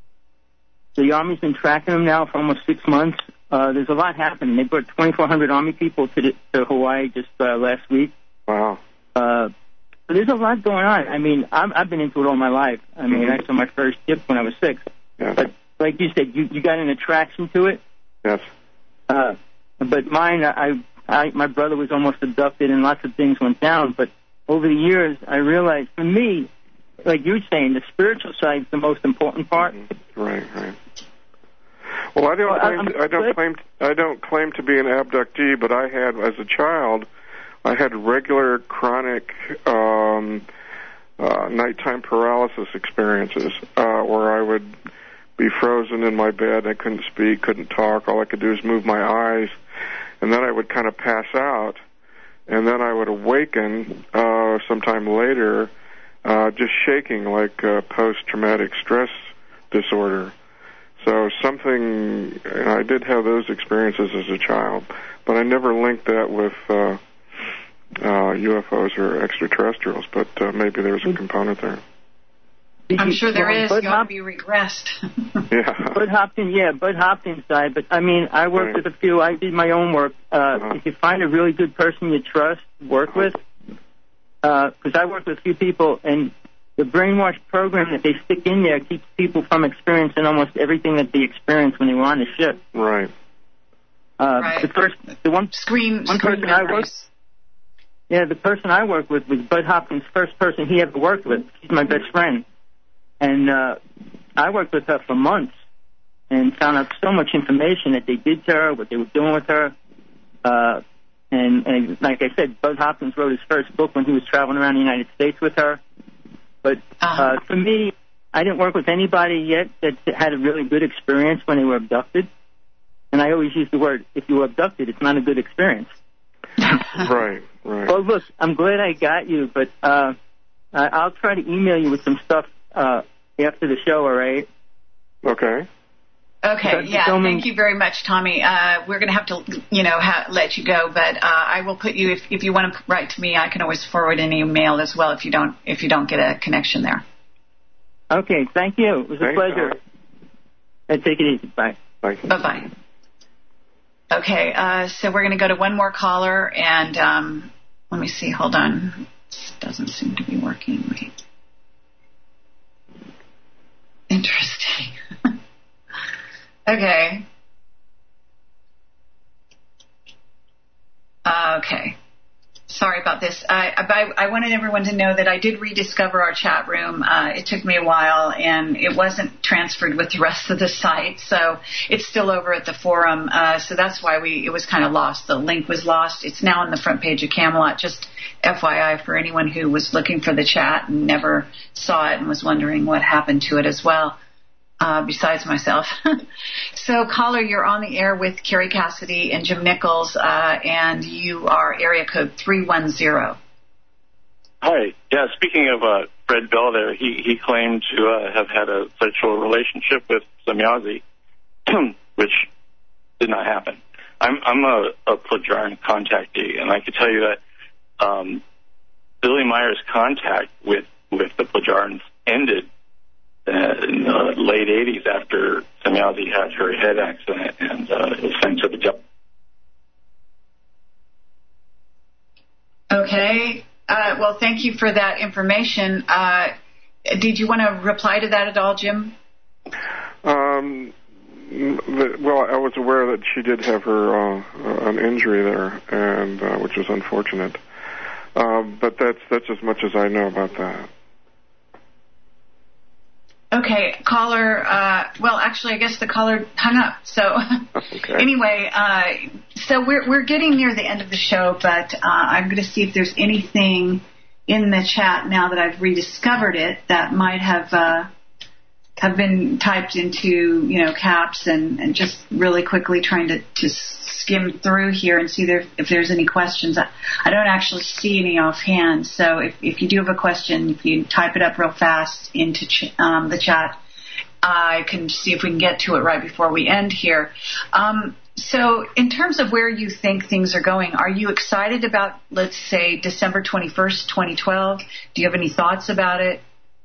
The Army's been tracking them now for almost six months. Uh, there's a lot happening. They brought twenty-four hundred Army people to, the, to Hawaii just uh, last week. Wow. Uh, so there's a lot going on. I mean, I'm, I've been into it all my life. I mean, Mm-hmm. I saw my first ship when I was six. Yeah. But like you said, you, you got an attraction to it. Yes. Uh, but mine, I, I, my brother was almost abducted, and lots of things went down. But over the years, I realized, for me, like you were saying, the spiritual side is the most important part. Mm-hmm. Right. Right. Well, I don't Well, claim I'm to, I don't good. claim I don't claim to be an abductee, but I had, as a child, I had regular chronic um, uh, nighttime paralysis experiences uh, where I would be frozen in my bed. I couldn't speak, couldn't talk. All I could do is move my eyes, and then I would kind of pass out, and then I would awaken uh, sometime later, uh, just shaking like uh, post-traumatic stress disorder. So something, you know, I did have those experiences as a child, but I never linked that with uh, uh, U F Os or extraterrestrials, but uh, maybe there's a component there. I'm sure there is. Bud You ought Hop- to be regressed. Yeah. Bud Hopkins, yeah, Bud Hopkins died. But, I mean, I worked Right. with a few. I did my own work. Uh, Uh-huh. If you find a really good person you trust, work with. Because I worked with a few people, and the brainwash program that they stick in there keeps people from experiencing almost everything that they experienced when they were on the ship. Right. Uh, Right. The first, the one Screen, one screen person I worked, memories. Yeah, the person I worked with was Bud Hopkins' first person he ever worked with. She's my best friend. And uh, I worked with her for months and found out so much information that they did to her, what they were doing with her. Uh, and, and like I said, Bud Hopkins wrote his first book when he was traveling around the United States with her. But uh, for me, I didn't work with anybody yet that had a really good experience when they were abducted. And I always use the word, if you were abducted, it's not a good experience. Right, right. Well, look, I'm glad I got you, but uh, I- I'll try to email you with some stuff uh, after the show, all right? Okay. Okay, That's yeah, filming- thank you very much, Tommy. Uh, we're going to have to, you know, ha- let you go, but uh, I will put you, if, if you want to write to me, I can always forward an email as well if you don't if you don't get a connection there. Okay, thank you. It was a Thanks, pleasure. Tommy. And take it easy. Bye. Bye. Bye-bye. Okay, uh, so we're going to go to one more caller, and um, let me see. Hold on. This doesn't seem to be working. Wait. Interesting. Okay. Uh, okay. Sorry about this. I, I, I wanted everyone to know that I did rediscover our chat room. Uh, it took me a while, and it wasn't transferred with the rest of the site, so it's still over at the forum. Uh, so that's why we it was kind of lost. The link was lost. It's now on the front page of Camelot. Just F Y I for anyone who was looking for the chat and never saw it and was wondering what happened to it as well. Uh, besides myself. So, caller, you're on the air with Carrie Cassidy and Jim Nichols, uh, and you are area code three one zero. Hi. Yeah, speaking of uh, Fred Bell there, he, he claimed to uh, have had a sexual relationship with Semyazi, which did not happen. I'm, I'm a, a Plejarin contactee, and I can tell you that um, Billy Meyer's contact with, with the Plejarins ended Uh, in the late eighties after Semyazi had her head accident and uh, was sent to the jail. Okay. Uh, well, thank you for that information. Uh, did you want to reply to that at all, Jim? Um, the, well, I was aware that she did have her uh, an injury there, and uh, which was unfortunate. Uh, but that's that's as much as I know about that. Okay, caller, uh, well, actually, I guess the caller hung up. So okay. Anyway, uh, so we're we're getting near the end of the show, but uh, I'm going to see if there's anything in the chat now that I've rediscovered it that might have uh, have been typed into, you know, caps, and, and just really quickly trying to, to skim through here and see there, if there's any questions. I, I don't actually see any offhand, so if, if you do have a question, if you type it up real fast into ch- um, the chat, I can see if we can get to it right before we end here. Um, so in terms of where you think things are going, are you excited about, let's say, December twenty-first, twenty twelve? Do you have any thoughts about it?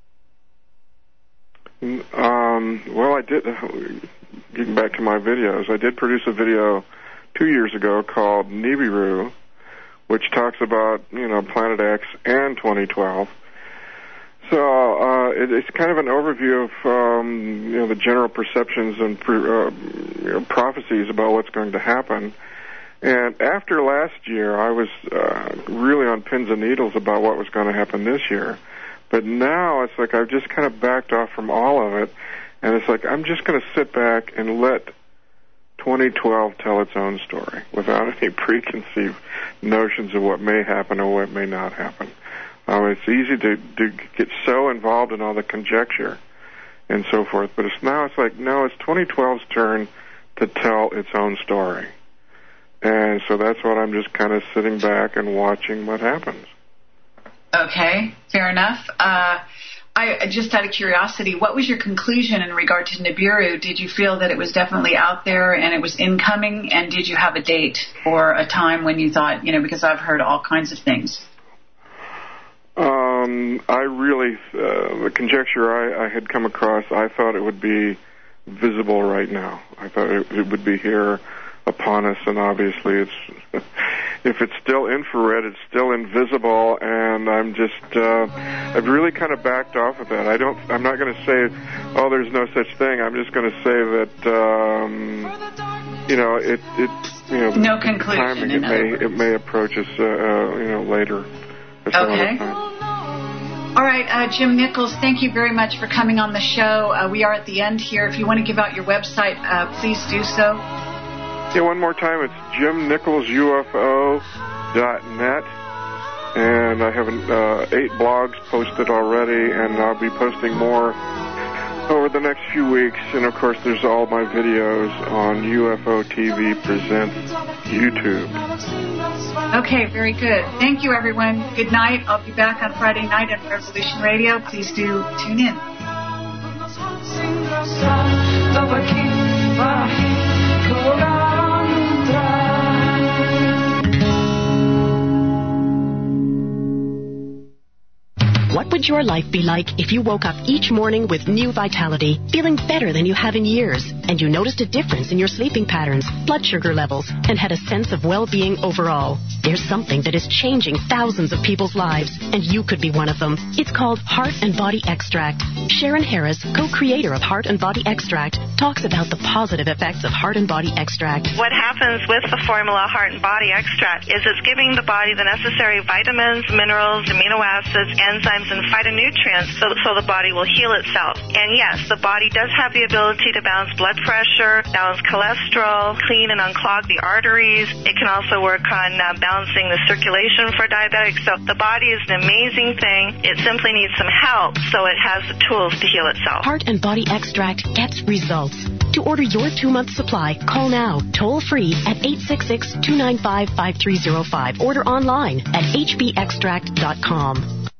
Um, well, I did, getting back to my videos, I did produce a video two years ago called Nibiru, which talks about, you know, Planet X and twenty twelve. So uh, it, it's kind of an overview of, um, you know, the general perceptions and pre, uh, you know, prophecies about what's going to happen. And after last year, I was uh, really on pins and needles about what was going to happen this year. But now it's like I've just kind of backed off from all of it, and it's like I'm just going to sit back and let twenty twelve tell its own story without any preconceived notions of what may happen or what may not happen. Um, it's easy to, to get so involved in all the conjecture and so forth, but it's now it's like, no, it's twenty twelve's turn to tell its own story. And so that's what I'm just kind of sitting back and watching what happens. Okay, fair enough. Uh, I just out of curiosity, what was your conclusion in regard to Nibiru? Did you feel that it was definitely out there and it was incoming? And did you have a date or a time when you thought, you know, because I've heard all kinds of things. Um, I really, uh, the conjecture I, I had come across, I thought it would be visible right now. I thought it, it would be here upon us, and obviously it's, if it's still infrared, it's still invisible, and I'm just, uh, I've really kind of backed off of that. I don't, I'm not going to say, oh, there's no such thing. I'm just going to say that, um, you know, it, it you know, No conclusion, timing, in it other may words. it may approach us, uh, uh, you know, later. at some other Okay. time. All right, uh, Jim Nichols, thank you very much for coming on the show. Uh, we are at the end here. If you want to give out your website, uh, please do so. Yeah, one more time, it's jim nichols U F O dot net, and I have uh, eight blogs posted already, and I'll be posting more over the next few weeks. And of course, there's all my videos on U F O T V Presents YouTube. Okay, very good. Thank you, everyone. Good night. I'll be back on Friday night on Revolution Radio. Please do tune in. What would your life be like if you woke up each morning with new vitality, feeling better than you have in years, and you noticed a difference in your sleeping patterns, blood sugar levels, and had a sense of well-being overall? There's something that is changing thousands of people's lives, and you could be one of them. It's called Heart and Body Extract. Sharon Harris, co-creator of Heart and Body Extract, talks about the positive effects of Heart and Body Extract. What happens with the formula Heart and Body Extract is it's giving the body the necessary vitamins, minerals, amino acids, enzymes, and phytonutrients so, so the body will heal itself. And yes, the body does have the ability to balance blood pressure, balance cholesterol, clean and unclog the arteries. It can also work on uh, balancing the circulation for diabetics. So the body is an amazing thing. It simply needs some help so it has the tools to heal itself. Heart and Body Extract gets results. To order your two-month supply, call now, toll-free at eight six six, two nine five, five three zero five. Order online at h b extract dot com.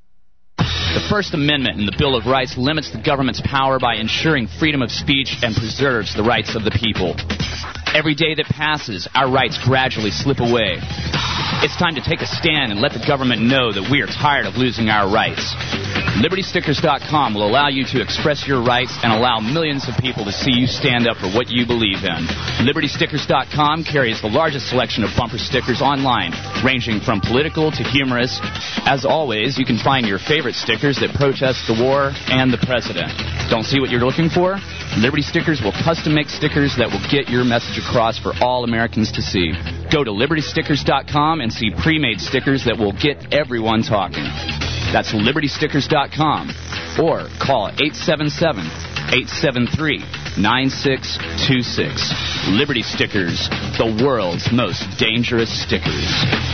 The First Amendment in the Bill of Rights limits the government's power by ensuring freedom of speech and preserves the rights of the people. Every day that passes, our rights gradually slip away. It's time to take a stand and let the government know that we are tired of losing our rights. Liberty Stickers dot com will allow you to express your rights and allow millions of people to see you stand up for what you believe in. Liberty Stickers dot com carries the largest selection of bumper stickers online, ranging from political to humorous. As always, you can find your favorite stickers that protest the war and the president. Don't see what you're looking for? Liberty Stickers will custom make stickers that will get your message across for all Americans to see. Go to Liberty Stickers dot com and see pre-made stickers that will get everyone talking. That's Liberty Stickers dot com or call eight seven seven, eight seven three, nine six two six. Liberty Stickers, the world's most dangerous stickers.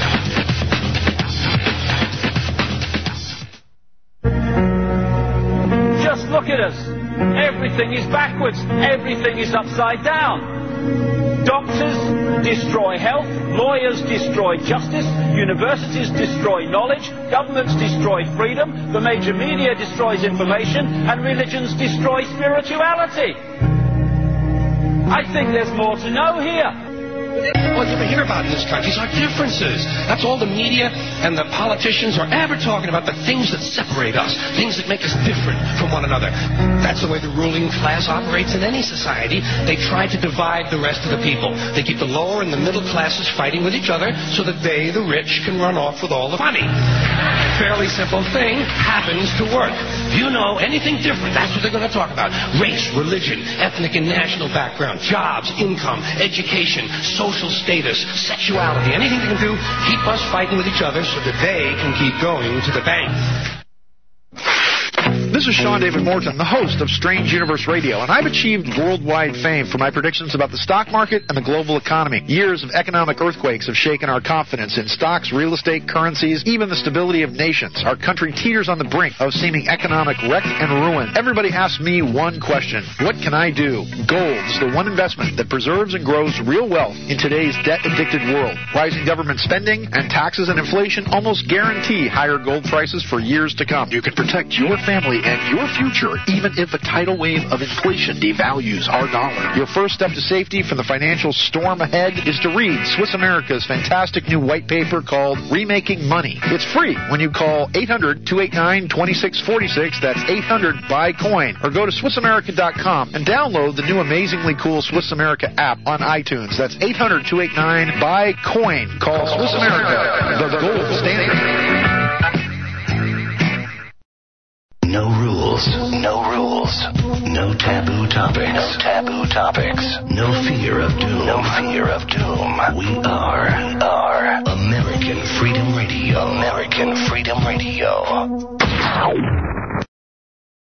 Just look at us. Everything is backwards. Everything is upside down. Doctors destroy health, lawyers destroy justice, universities destroy knowledge, governments destroy freedom, the major media destroys information, and religions destroy spirituality. I think there's more to know here. All you ever hear about in this country is our differences. That's all the media and the politicians are ever talking about, the things that separate us, things that make us different from one another. That's the way the ruling class operates in any society. They try to divide the rest of the people. They keep the lower and the middle classes fighting with each other so that they, the rich, can run off with all the money. Fairly simple thing happens to work. If you know anything different, that's what they're going to talk about. Race, religion, ethnic and national background, jobs, income, education, social status, sexuality, anything they can do, keep us fighting with each other so that they can keep going to the bank. This is Sean David Morton, the host of Strange Universe Radio, and I've achieved worldwide fame for my predictions about the stock market and the global economy. Years of economic earthquakes have shaken our confidence in stocks, real estate, currencies, even the stability of nations. Our country teeters on the brink of seeming economic wreck and ruin. Everybody asks me one question: what can I do? Gold is the one investment that preserves and grows real wealth in today's debt-addicted world. Rising government spending and taxes and inflation almost guarantee higher gold prices for years to come. You can protect your family and your future, even if a tidal wave of inflation devalues our dollar. Your first step to safety from the financial storm ahead is to read Swiss America's fantastic new white paper called Remaking Money. It's free when you call eight hundred, two eight nine, two six four six. That's eight hundred, buy coin. Or go to Swiss America dot com and download the new amazingly cool Swiss America app on iTunes. That's eight hundred, two eight nine, buy coin. Call Swiss America, the gold standard. No rules. rules. No rules. No taboo topics. No taboo topics. No fear of doom. No fear of doom. We are, are American Freedom Radio. American Freedom Radio.